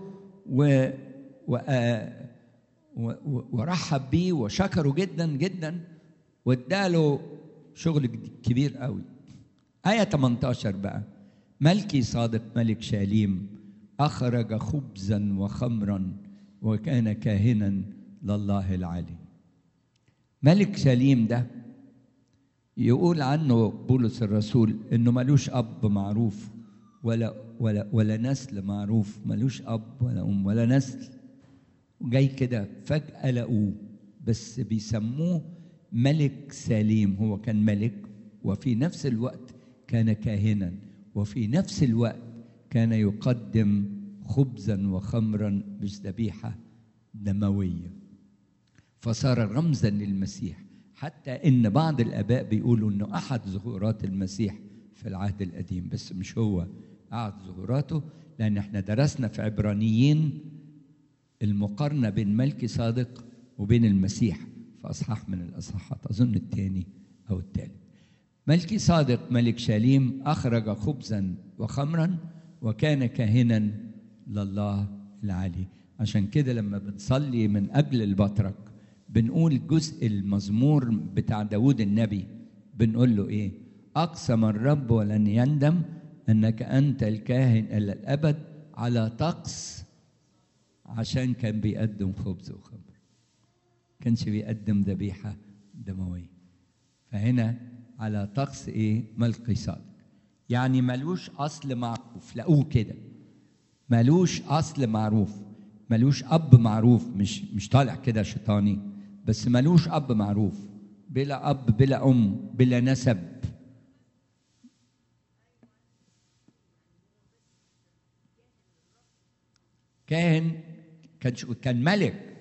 Speaker 1: ورحب بيه وشكره جدا جدا، واداله شغل كبير قوي. آية 18 بقى: ملكي صادق ملك شاليم أخرج خبزا وخمرا وكان كاهنا لله العلي. ملك شاليم ده يقول عنه بولس الرسول إنه ملوش أب معروف ولا نسل معروف، ملوش أب ولا أم ولا نسل، وجاي كده فجأة لقوه، بس بيسموه ملك سليم. هو كان ملك، وفي نفس الوقت كان كاهنا، وفي نفس الوقت كان يقدم خبزا وخمرا مش ذبيحة دموية، فصار رمزا للمسيح. حتى إن بعض الآباء بيقولوا إنه أحد ظهورات المسيح في العهد القديم، بس مش هو أحد ظهوراته، لأن احنا درسنا في عبرانيين المقارنة بين ملكي صادق وبين المسيح في أصحاح من الأصحاحات، أظن الثاني أو الثالث. ملكي صادق ملك شاليم أخرج خبزا وخمرا وكان كاهنا لله العلي. عشان كده لما بنصلي من أجل البطرك بنقول جزء المزمور بتاع داود النبي، بنقول له إيه؟ أقسم الرب ولن يندم أنك أنت الكاهن إلى الأبد على طقس، عشان كان بيقدم خبز وخمر، كانش بيقدم ذبيحة دموية. فهنا على طقس إيه؟ ملكي صادق، يعني ملوش أصل معروف، لقوه كده ملوش أصل معروف، ملوش أب معروف، مش طالع كده شيطاني، بس ملوش أب معروف، بلا أب بلا أم بلا نسب. كان ملك.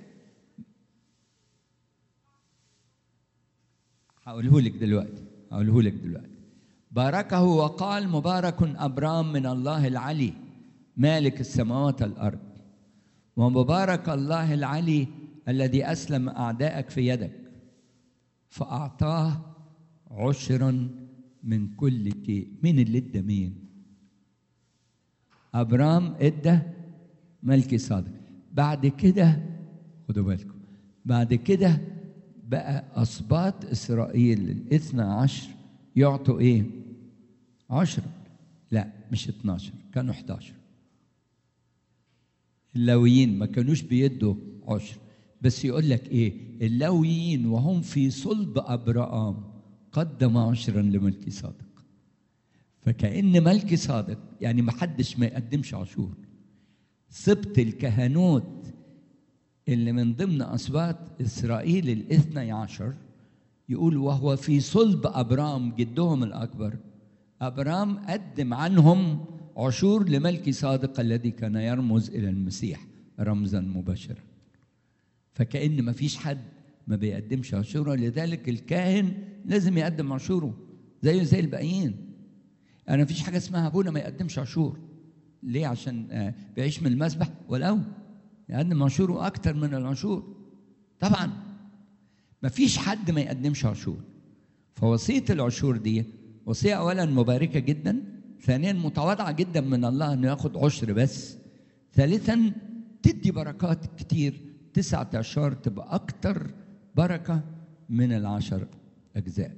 Speaker 1: هقوله لك دلوقتي. باركه وقال مبارك أبرام من الله العلي مالك السماوات والأرض، ومبارك الله العلي الذي أسلم أعدائك في يدك، فأعطاه عشرا من كل شيء. مين اللي ادى مين؟ أبرام ادى ملكي صادق. بعد كده خدوا بالكم، بعد كده بقى أسباط إسرائيل 12 يعطوا إيه؟ 10، لا مش 12، كانوا 11. اللاويين ما كانوش بيدوا 10، بس يقول لك إيه؟ اللاويين وهم في صلب أبرام قدم 10 لملكي صادق. فكأن ملكي صادق يعني ما حدش ما يقدمش عشور. سبط الكهنوت اللي من ضمن أسباط إسرائيل 12 يقول وهو في صلب أبرام جدهم الأكبر، أبرام قدم عنهم عشور لملكي صادق الذي كان يرمز إلى المسيح رمزا مباشرا. فكأن ما فيش حد ما بيقدمش عشوره، لذلك الكاهن لازم يقدم عشوره زيه زي الباقيين. أنا مفيش حاجة اسمها أبونا ما يقدمش عشور. ليه؟ عشان بيعيش من المسبح، ولو يقدم عشوره أكتر من العشور طبعا. مفيش حد ما يقدمش عشور. فوصية العشور دي وصية أولا مباركة جدا، ثانيا متواضعة جدا من الله أنه ياخد عشر بس، ثالثا تدي بركات كتير. 9 أعشار تبقى أكتر بركة من 10 أجزاء.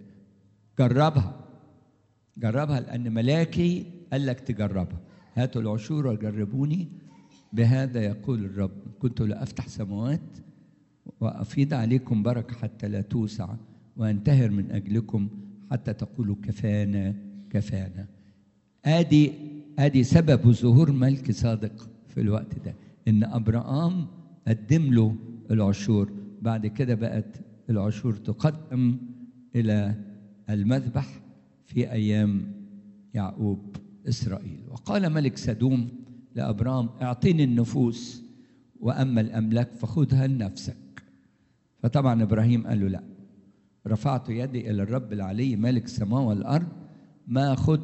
Speaker 1: جربها لأن ملاكي قال لك تجربها. هاتوا العشور وجربوني بهذا يقول الرب، كنت لأفتح سماوات وأفيض عليكم بركة حتى لا توسع، وأنتهر من أجلكم حتى تقولوا كفانا كفانا. آدي سبب ظهور ملك صادق في الوقت ده، إن أبرام قدم له العشور. بعد كده بقت العشور تقدم إلى المذبح في أيام يعقوب إسرائيل. وقال ملك سدوم لأبرام اعطيني النفوس، وأما الأملاك فخذها لنفسك. فطبعا إبراهيم قال له لا، رفعت يدي إلى الرب العلي مالك السماء والأرض، ما أخذ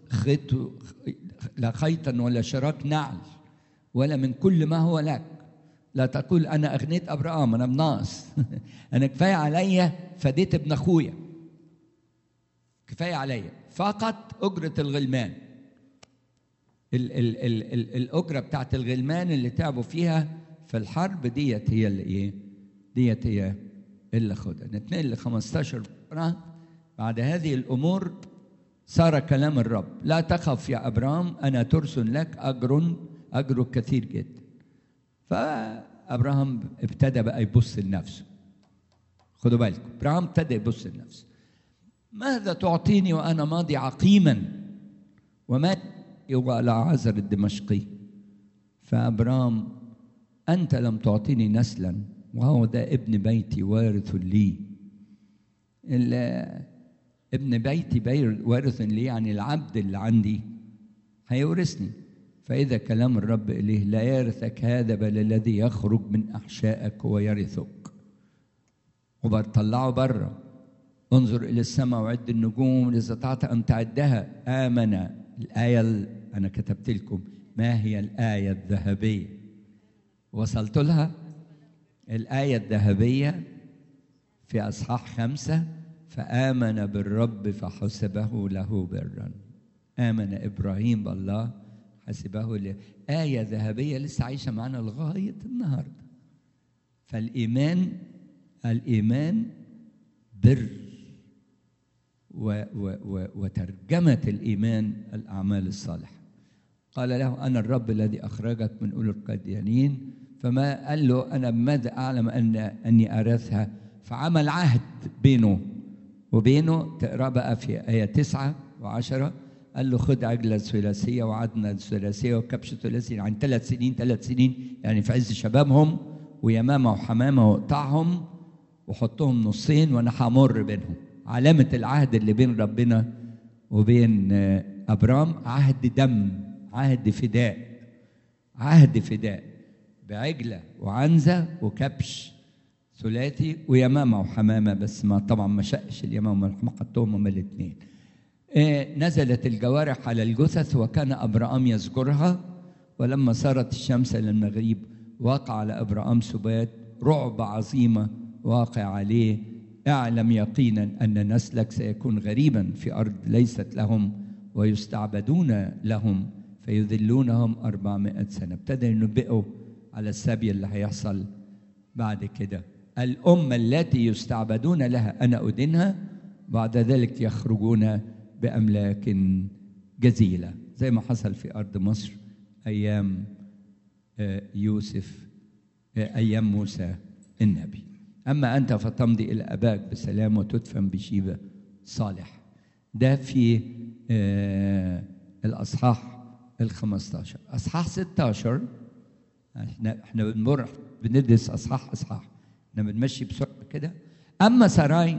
Speaker 1: لا خيطا ولا شراك نعل ولا من كل ما هو لك. لا تقول أنا أغنيت أبرام، أنا بناقص أنا كفاية عليا فديت ابن أخويا، كفاية عليا فقط أجرة الغلمان. الأجرة بتاعت الغلمان اللي تعبوا فيها في الحرب ديت هي اللي إيه؟ ديت هي اللي خدها. نتنقل ل15 بعد هذه الأمور صار كلام الرب لا تخف يا أبرام أنا ترسل لك أجر كثير جدا. فأبراهام ابتدى بقى يبص لنفسه. خدوا بالكم، أبراهام ابتدى يبص لنفسه. ماذا تعطيني وأنا ماضي عقيما وما على عازر الدمشقي؟ فأبرام أنت لم تعطيني نسلا وهو ده ابن بيتي وارث لي. ابن بيتي وارث لي يعني العبد اللي عندي هيورثني. فإذا كلام الرب إليه لا يرثك هذا بل الذي يخرج من أحشائك هو يرثك. وبطلعه بره. انظر إلى السماء وعد النجوم إذا استطعت أن تعدها. آمن. الآية أنا كتبت لكم ما هي الآية الذهبية، وصلت لها. الآية الذهبية في أصحاح 5: فآمن بالرب فحسبه له برا. آمن إبراهيم بالله حسبه له. آية ذهبية لسه عايشة معنا لغاية النهاردة. فالإيمان بر، وترجمة الإيمان الأعمال الصالحة. قال له أنا الرب الذي أخرجك من أولي القديانين. فما قال له أنا بماذا أعلم أني أرثها؟ فعمل عهد بينه وبينه. تقرأ بقى في آية 9 و10. قال له خد عجلة ثلاثية وعدنة ثلاثية وكبش ثلاثي عن 3 سنين يعني في عز شبابهم، ويمامة وحمامة واقطعهم وحطهم نصين وأنا همر بينهم. علامة العهد اللي بين ربنا وبين أبرام عهد دم، عهد فداء بعجلة وعنزة وكبش ثلاثي ويمامة وحمامة. بس ما طبعا ما شقش اليمامة والحمامة، حطهم هما الاثنين. نزلت الجوارح على الجثث وكان أبرام يذكرها. ولما صارت الشمس إلى المغرب وقع على أبرام سبات، رعب عظيمة واقع عليه. اعلم يقينا أن نسلك سيكون غريبا في أرض ليست لهم ويستعبدون لهم فيذلونهم 400 سنة. ابتدى ينبئوا على السبي اللي هيحصل بعد كده. الأمة التي يستعبدون لها أنا أدينها، بعد ذلك يخرجون بأملاك جزيلة، زي ما حصل في أرض مصر أيام يوسف، أيام موسى النبي. أما أنت فتمضي إلى أباك بسلام وتدفن بشيبة صالح. ده في الأصحاح 15. أصحاح 16 احنا بندرس أصحاح احنا بنمشي بسرعة كده. أما سراي،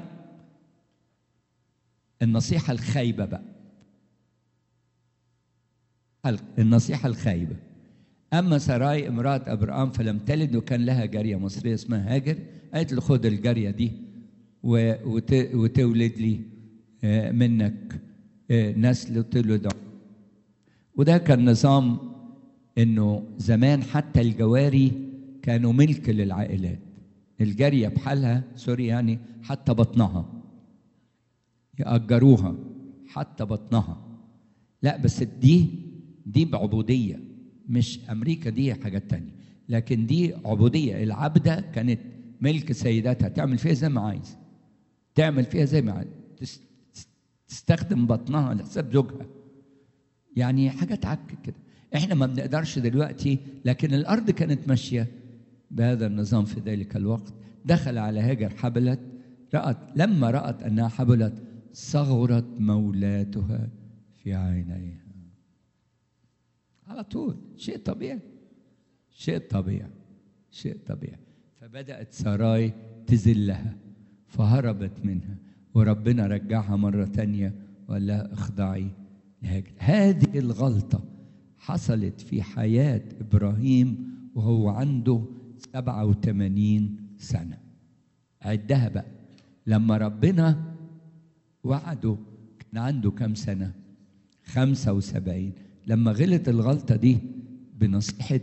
Speaker 1: النصيحة الخايبة بقى، النصيحة الخايبة. أما سراي امرأة أبرام فلم تلد وكان لها جارية مصرية اسمها هاجر. قالت له خد الجارية دي وتولد لي منك نسل وتولد. وده كان نظام إنه زمان حتى الجواري كانوا ملك للعائلات. الجارية بحالها يعني حتى بطنها يأجروها، حتى بطنها. لا بس دي بعبودية، مش أمريكا دي حاجات تانية، لكن دي عبودية. العبدة كانت ملك سيداتها، تعمل فيها زي ما عايز، تستخدم بطنها لحساب زوجها. يعني حاجة تعك كده. احنا ما بنقدرش دلوقتي، لكن الأرض كانت ماشية بهذا النظام في ذلك الوقت. دخل على هاجر حبلت، لما رأت أنها حبلت صغرت مولاتها في عينيها. على طول شيء طبيعي. فبدأت ساراي تذلها فهربت منها، وربنا رجعها مرة تانية وقال لها اخضعي لهاجر. هذه الغلطة حصلت في حياة إبراهيم وهو عنده 87 سنة. عدها بقى، لما ربنا وعده كان عنده كم سنة؟ 75. لما غلط الغلطة دي بنصيحة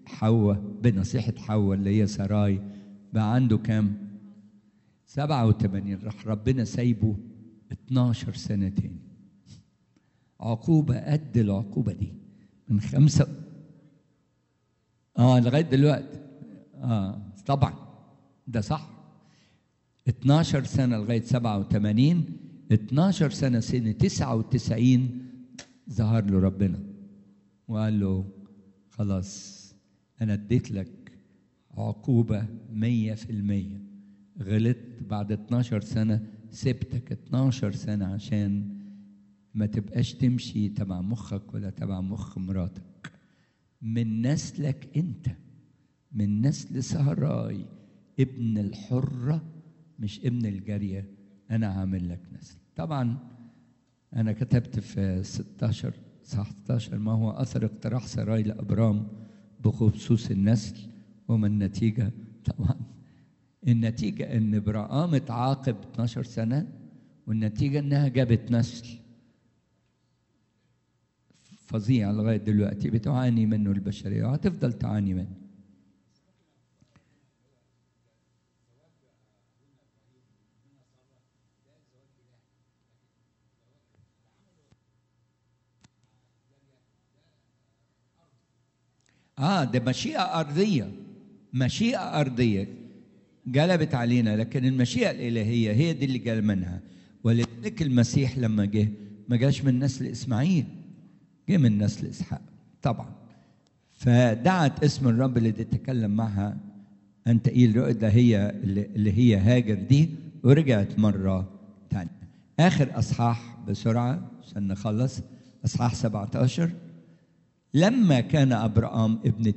Speaker 1: حواء اللي هي سراي، بقى عنده كم؟ 87. راح ربنا سايبه 12 سنة تاني. عقوبة قد العقوبة دي من 5 لغاية دلوقتي. طبعا ده صح. 12 سنة لغاية 87. 12 سنة 99 ظهر له ربنا وقال له خلاص أنا اديت لك عقوبة 100%. غلطت بعد 12 سنة، سبتك 12 سنة عشان ما تبقاش تمشي تبع مخك ولا تبع مخ مراتك. من نسلك أنت، من نسل سهراي ابن الحرة مش ابن الجارية، أنا هعمل لك نسل. طبعا أنا كتبت في 19 ما هو أثر اقتراح سراي لأبرام بخصوص النسل وما النتيجة؟ طبعا النتيجة إن إبراهام اتعاقب 12 سنة، والنتيجة إنها جابت نسل فظيع لغاية دلوقتي بتعاني منه البشرية وهتفضل تعاني منه. ده مشيئة أرضية، مشيئة أرضية جلبت علينا، لكن المشيئة الإلهية هي دي اللي جال منها. ولذلك المسيح لما جه ما جاش من نسل إسماعيل، جه من نسل إسحاق طبعا. فدعت اسم الرب اللي تتكلم معها أن تقيل رؤية، هي اللي هي هاجر دي، ورجعت مرة تانية. آخر أصحاح بسرعة عشان نخلص، أصحاح 17. لما كان أبرام ابن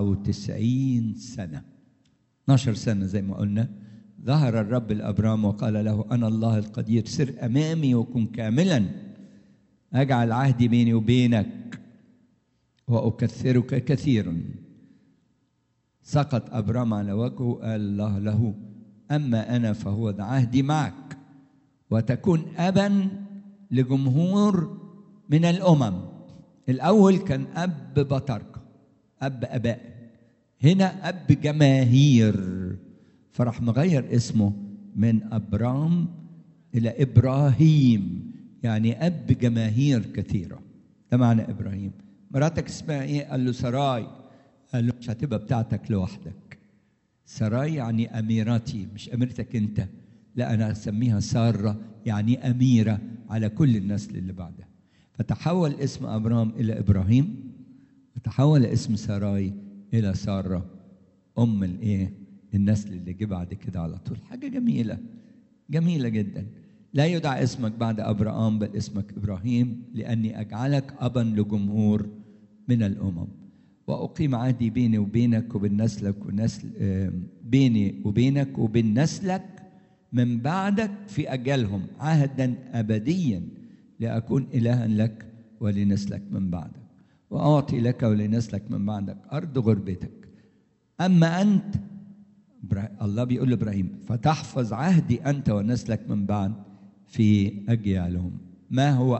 Speaker 1: 99 سنة، 12 سنة زي ما قلنا، ظهر الرب لأبرام وقال له: أنا الله القدير، سر أمامي وكن كاملا، أجعل عهدي بيني وبينك وأكثرك كثيرا. سقط أبرام على وجهه، قال الله له: أما أنا فهو ذا عهدي معك، وتكون أبا لجمهور من الأمم. الأول كان أب بطركة، أب أباء، هنا أب جماهير، فراح مغير اسمه من أبرام إلى إبراهيم، يعني أب جماهير كثيرة. ده معنى إبراهيم. مراتك اسمها إيه؟ قال له سراي. قال له مش هتبقى بتاعتك لوحدك، سراي يعني أميرتي، مش أميرتك أنت، لا أنا أسميها سارة، يعني أميرة على كل النسل اللي بعدها. فتحول اسم أبرام إلى إبراهيم، وتحول اسم سراي إلى سارة، أم النسل اللي جه بعد كده على طول. حاجة جميلة جميلة جدا. لا يدعى اسمك بعد أبرام بل اسمك إبراهيم، لأني أجعلك أبا لجمهور من الأمم، وأقيم عهدي بيني وبينك وبين نسلك ونسل بيني وبينك وبين نسلك من بعدك في أجلهم عهدا أبديا، لأكون إلها لك ولنسلك من بعدك، وأعطي لك ولنسلك من بعدك أرض غربتك. أما أنت، الله بيقول لإبراهيم، فتحفظ عهدي أنت ونسلك من بعد في أجيالهم. ما هو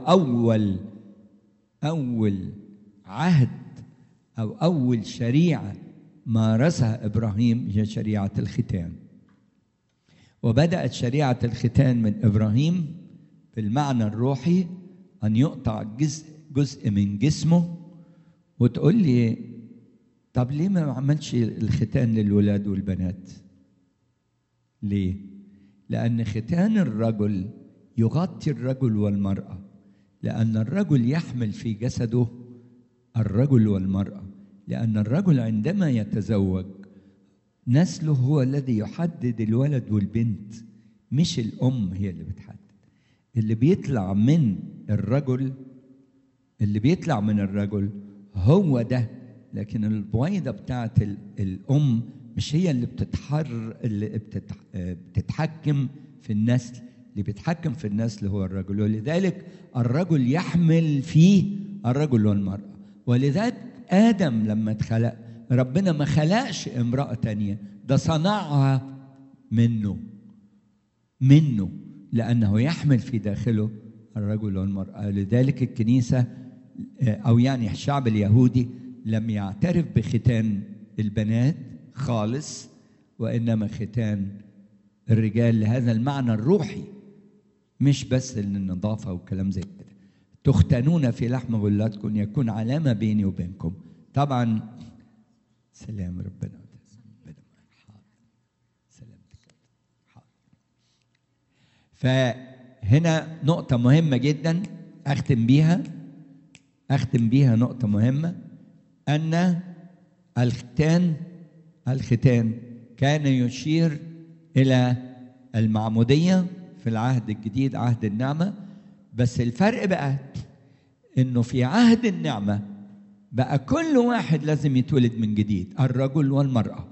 Speaker 1: أول عهد أو أول شريعة مارسها إبراهيم هي شريعة الختان. وبدأت شريعة الختان من إبراهيم بالمعنى الروحي، أن يقطع جزء من جسمه. وتقول لي طب ليه ما عملش الختان للولاد والبنات؟ ليه؟ لأن ختان الرجل يغطي الرجل والمرأة، لأن الرجل يحمل في جسده الرجل والمرأة، لأن الرجل عندما يتزوج نسله هو الذي يحدد الولد والبنت، مش الأم هي اللي بتحدد. اللي بيطلع من الرجل هو ده، لكن البويضة بتاعت الأم مش هي اللي بتتحكم في النسل. اللي بيتحكم في النسل هو الرجل، ولذلك الرجل يحمل فيه الرجل والمرأة. ولذلك آدم لما اتخلق ربنا ما خلقش امرأة تانية، ده صنعها منه لأنه يحمل في داخله الرجل والمرأة. لذلك الكنيسة أو يعني الشعب اليهودي لم يعترف بختان البنات خالص، وإنما ختان الرجال لهذا المعنى الروحي، مش بس للنظافة وكلام زي كده. تختنون في لحم غلاتكم يكون علامة بيني وبينكم. طبعا سلام ربنا، سلامتك. فهنا نقطة مهمة جدا أختم بيها نقطة مهمة، أن الختان كان يشير إلى المعمودية في العهد الجديد، عهد النعمة. بس الفرق بقى إنه في عهد النعمة بقى كل واحد لازم يتولد من جديد، الرجل والمرأة.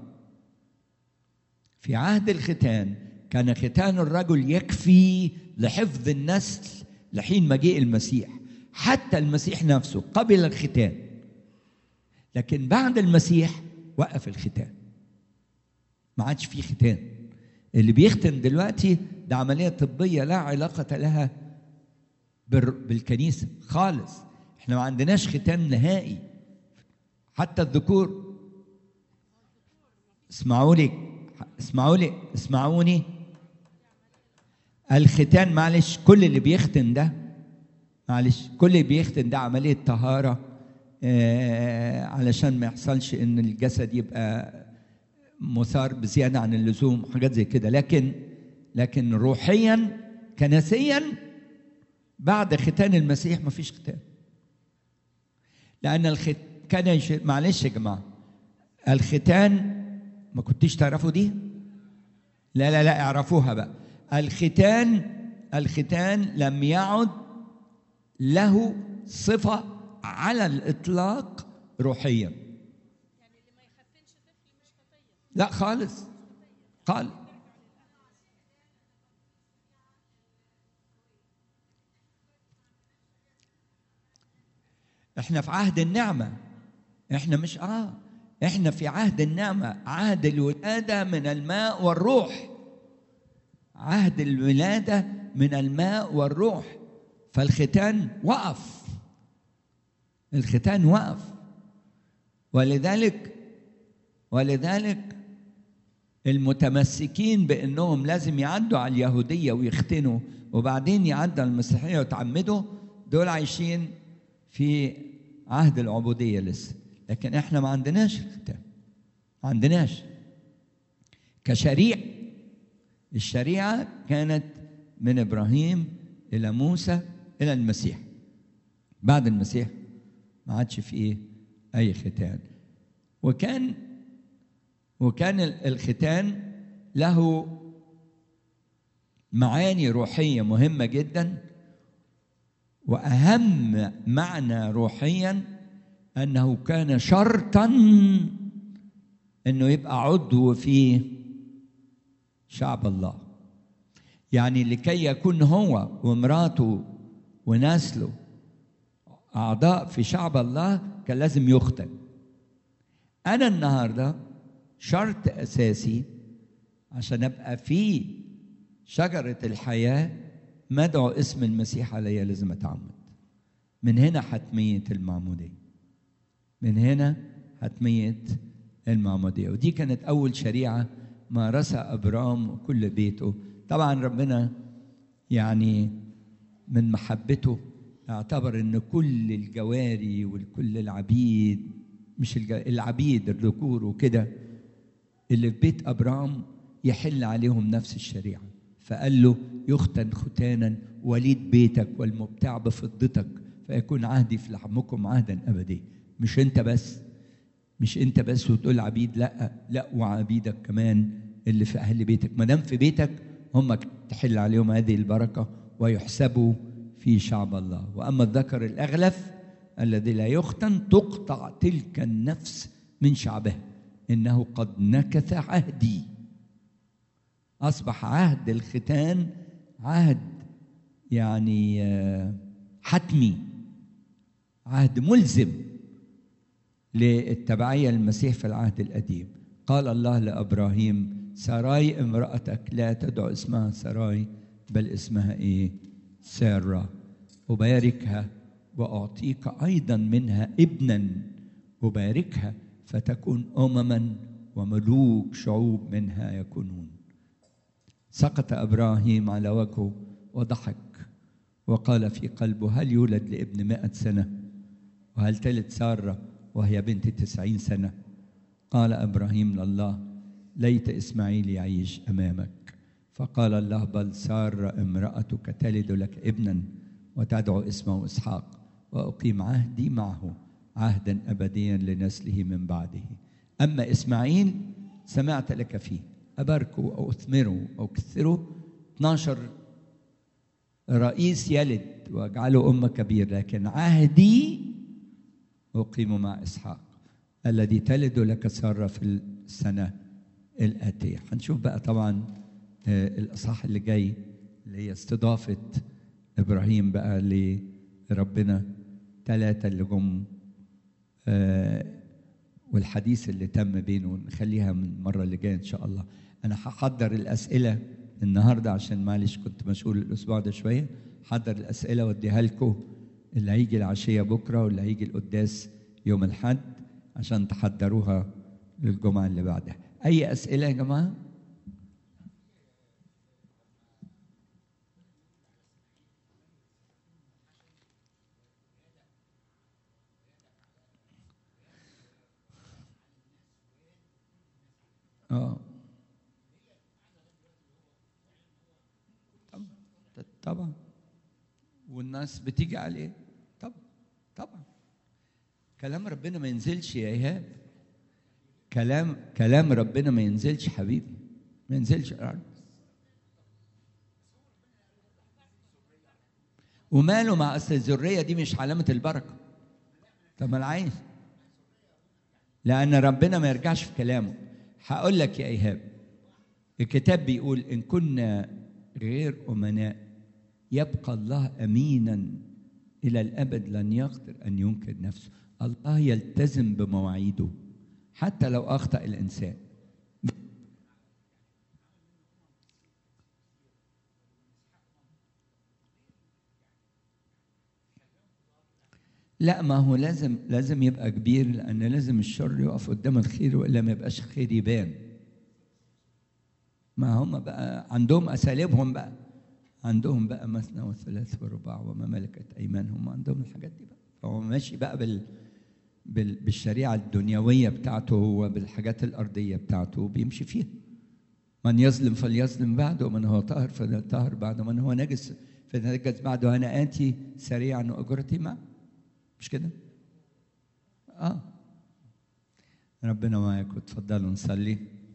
Speaker 1: في عهد الختان كان ختان الرجل يكفي لحفظ النسل لحين مجيء المسيح. حتى المسيح نفسه قبل الختان، لكن بعد المسيح وقف الختان، ما عادش فيه ختان. اللي بيختن دلوقتي ده عملية طبية لا علاقة لها بالكنيسة خالص. احنا ما عندناش ختان نهائي حتى الذكور. اسمعوني. الختان معلش، كل اللي بيختن ده عملية طهارة علشان ما يحصلش ان الجسد يبقى مثار بزيادة عن اللزوم، حاجات زي كده. لكن روحيا كنسيا بعد ختان المسيح ما فيش ختان، لأن معلش يا جماعة، الختان ما كنتيش تعرفوا دي؟ لا اعرفوها بقى. الختان لم يعد له صفة على الإطلاق روحيا. يعني اللي ما يختنش طفل مش خطية؟ لا خالص. احنا في عهد النعمة، احنا مش احنا في عهد النعمة، عهد الولادة من الماء والروح، عهد الولادة من الماء والروح. فالختان وقف، ولذلك المتمسكين بأنهم لازم يعدوا على اليهودية ويختنوا وبعدين يعدوا على المسيحية ويتعمدوا، دول عايشين في عهد العبودية لسه. لكن احنا ما عندناش الختان، ما عندناش كشريعة. الشريعة كانت من إبراهيم إلى موسى إلى المسيح. بعد المسيح ما عادش فيه أي ختان. وكان الختان له معاني روحية مهمة جدا، وأهم معنى روحيا أنه كان شرطا أنه يبقى عضو في شعب الله. يعني لكي يكون هو ومراته ونسله أعضاء في شعب الله كان لازم يختن. أنا النهاردة شرط أساسي عشان أبقى في شجرة الحياة مدعو اسم المسيح عليا لازم أتعمد. من هنا حتمية المعمودية. ودي كانت أول شريعة مارسها أبرام وكل بيته. طبعا ربنا يعني من محبته اعتبر أن كل الجواري وكل العبيد، مش العبيد الذكور وكده اللي في بيت أبرام يحل عليهم نفس الشريعة، فقال له يختن ختانا وليد بيتك والمبتاع بفضتك فيكون عهدي في لحمكم عهدا أبدي. مش انت بس وتقول عبيد، لا وعبيدك كمان اللي في أهل بيتك، ما دام في بيتك هم تحل عليهم هذه البركة ويحسبوا في شعب الله. وأما الذكر الأغلف الذي لا يختن تقطع تلك النفس من شعبه، إنه قد نكث عهدي. أصبح عهد الختان عهد يعني حتمي، عهد ملزم للتبعية للمسيح في العهد القديم. قال الله لأبراهيم ساراي امرأتك لا تدعو اسمها ساراي بل اسمها سارة، أباركها وأعطيك أيضا منها ابنا أباركها فتكون أمما وملوك شعوب منها يكونون. سقط إبراهيم على وجهه وضحك وقال في قلبه هل يولد لابن 100 سنة وهل تلد سارة وهي بنت 90 سنة؟ قال إبراهيم لله ليت إسماعيل يعيش أمامك. فقال الله بل سارة امرأتك تلد لك ابنا وتدعو اسمه إسحاق وأقيم عهدي معه عهدا أبديا لنسله من بعده. أما إسماعيل سمعت لك فيه أباركه أو أثمره أو كثره 12 رئيس يلد واجعله أمة كبير، لكن عهدي أقيم مع إسحاق الذي تلد لك سارة في السنة الآتية. هنشوف بقى طبعا الإصحاح اللي جاي اللي هي استضافة إبراهيم بقى لربنا، 3 اللي جم والحديث اللي تم بينه، نخليها من المرة اللي جاية إن شاء الله. أنا هحضر الأسئلة النهاردة عشان معلش كنت مشغول الأسبوع ده شوية. حضر الأسئلة واديها لكم، اللي هيجي العشية بكرة واللي هيجي القداس يوم الأحد، عشان تحضروها للجمعة اللي بعدها. أي أسئلة يا جماعة؟ طبعا، والناس بتيجي عليه. طبعا طبعا. كلام ربنا ما ينزلش يا إيهاب. كلام ربنا ما ينزلش حبيبي، ما ينزلش الأرض. وماله، مع أصل الذرية دي مش علامة البركة. طب ما أنا عايز، لأن ربنا ما يرجعش في كلامه. هقول لك يا إيهاب، الكتاب بيقول إن كنا غير أمناء يبقى الله أمينا إلى الأبد، لن يقدر أن ينكر نفسه. الله يلتزم بمواعيده حتى لو أخطأ الإنسان. لا، ما هو لازم يبقى كبير، لأن لازم الشر يقف قدام الخير، وإلا ما يبقاش خير يبان. ما هم بقى عندهم أساليبهم بقى، عندهم بقى مثنى وثلاث ورباع وما ملكت أيمانهم، عندهم الحاجات دي بقى. فهو ماشي بقى بالشريعة الدنيوية بتاعته، هو بالحاجات الأرضية بتاعته بيمشي فيها. من يظلم فليظلم بعده، ومن هو طاهر فليطهر بعده، ومن هو نجس فلينجس بعده، وأنا آتي سريعا وأجرتي معه. مش كده؟ ربنا معاك، وتفضلوا نصلي.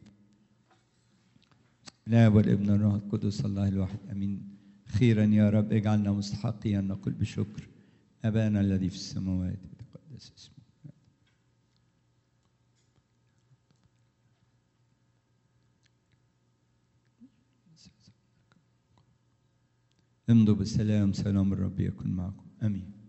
Speaker 1: لا والابن الروح القدس الله الواحد امين. خيرا يا رب اجعلنا مستحقين ان نقول بشكر: ابانا الذي في السماوات يتقدس اسمك. امضوا بالسلام، سلام الرب يكن معكم، امين.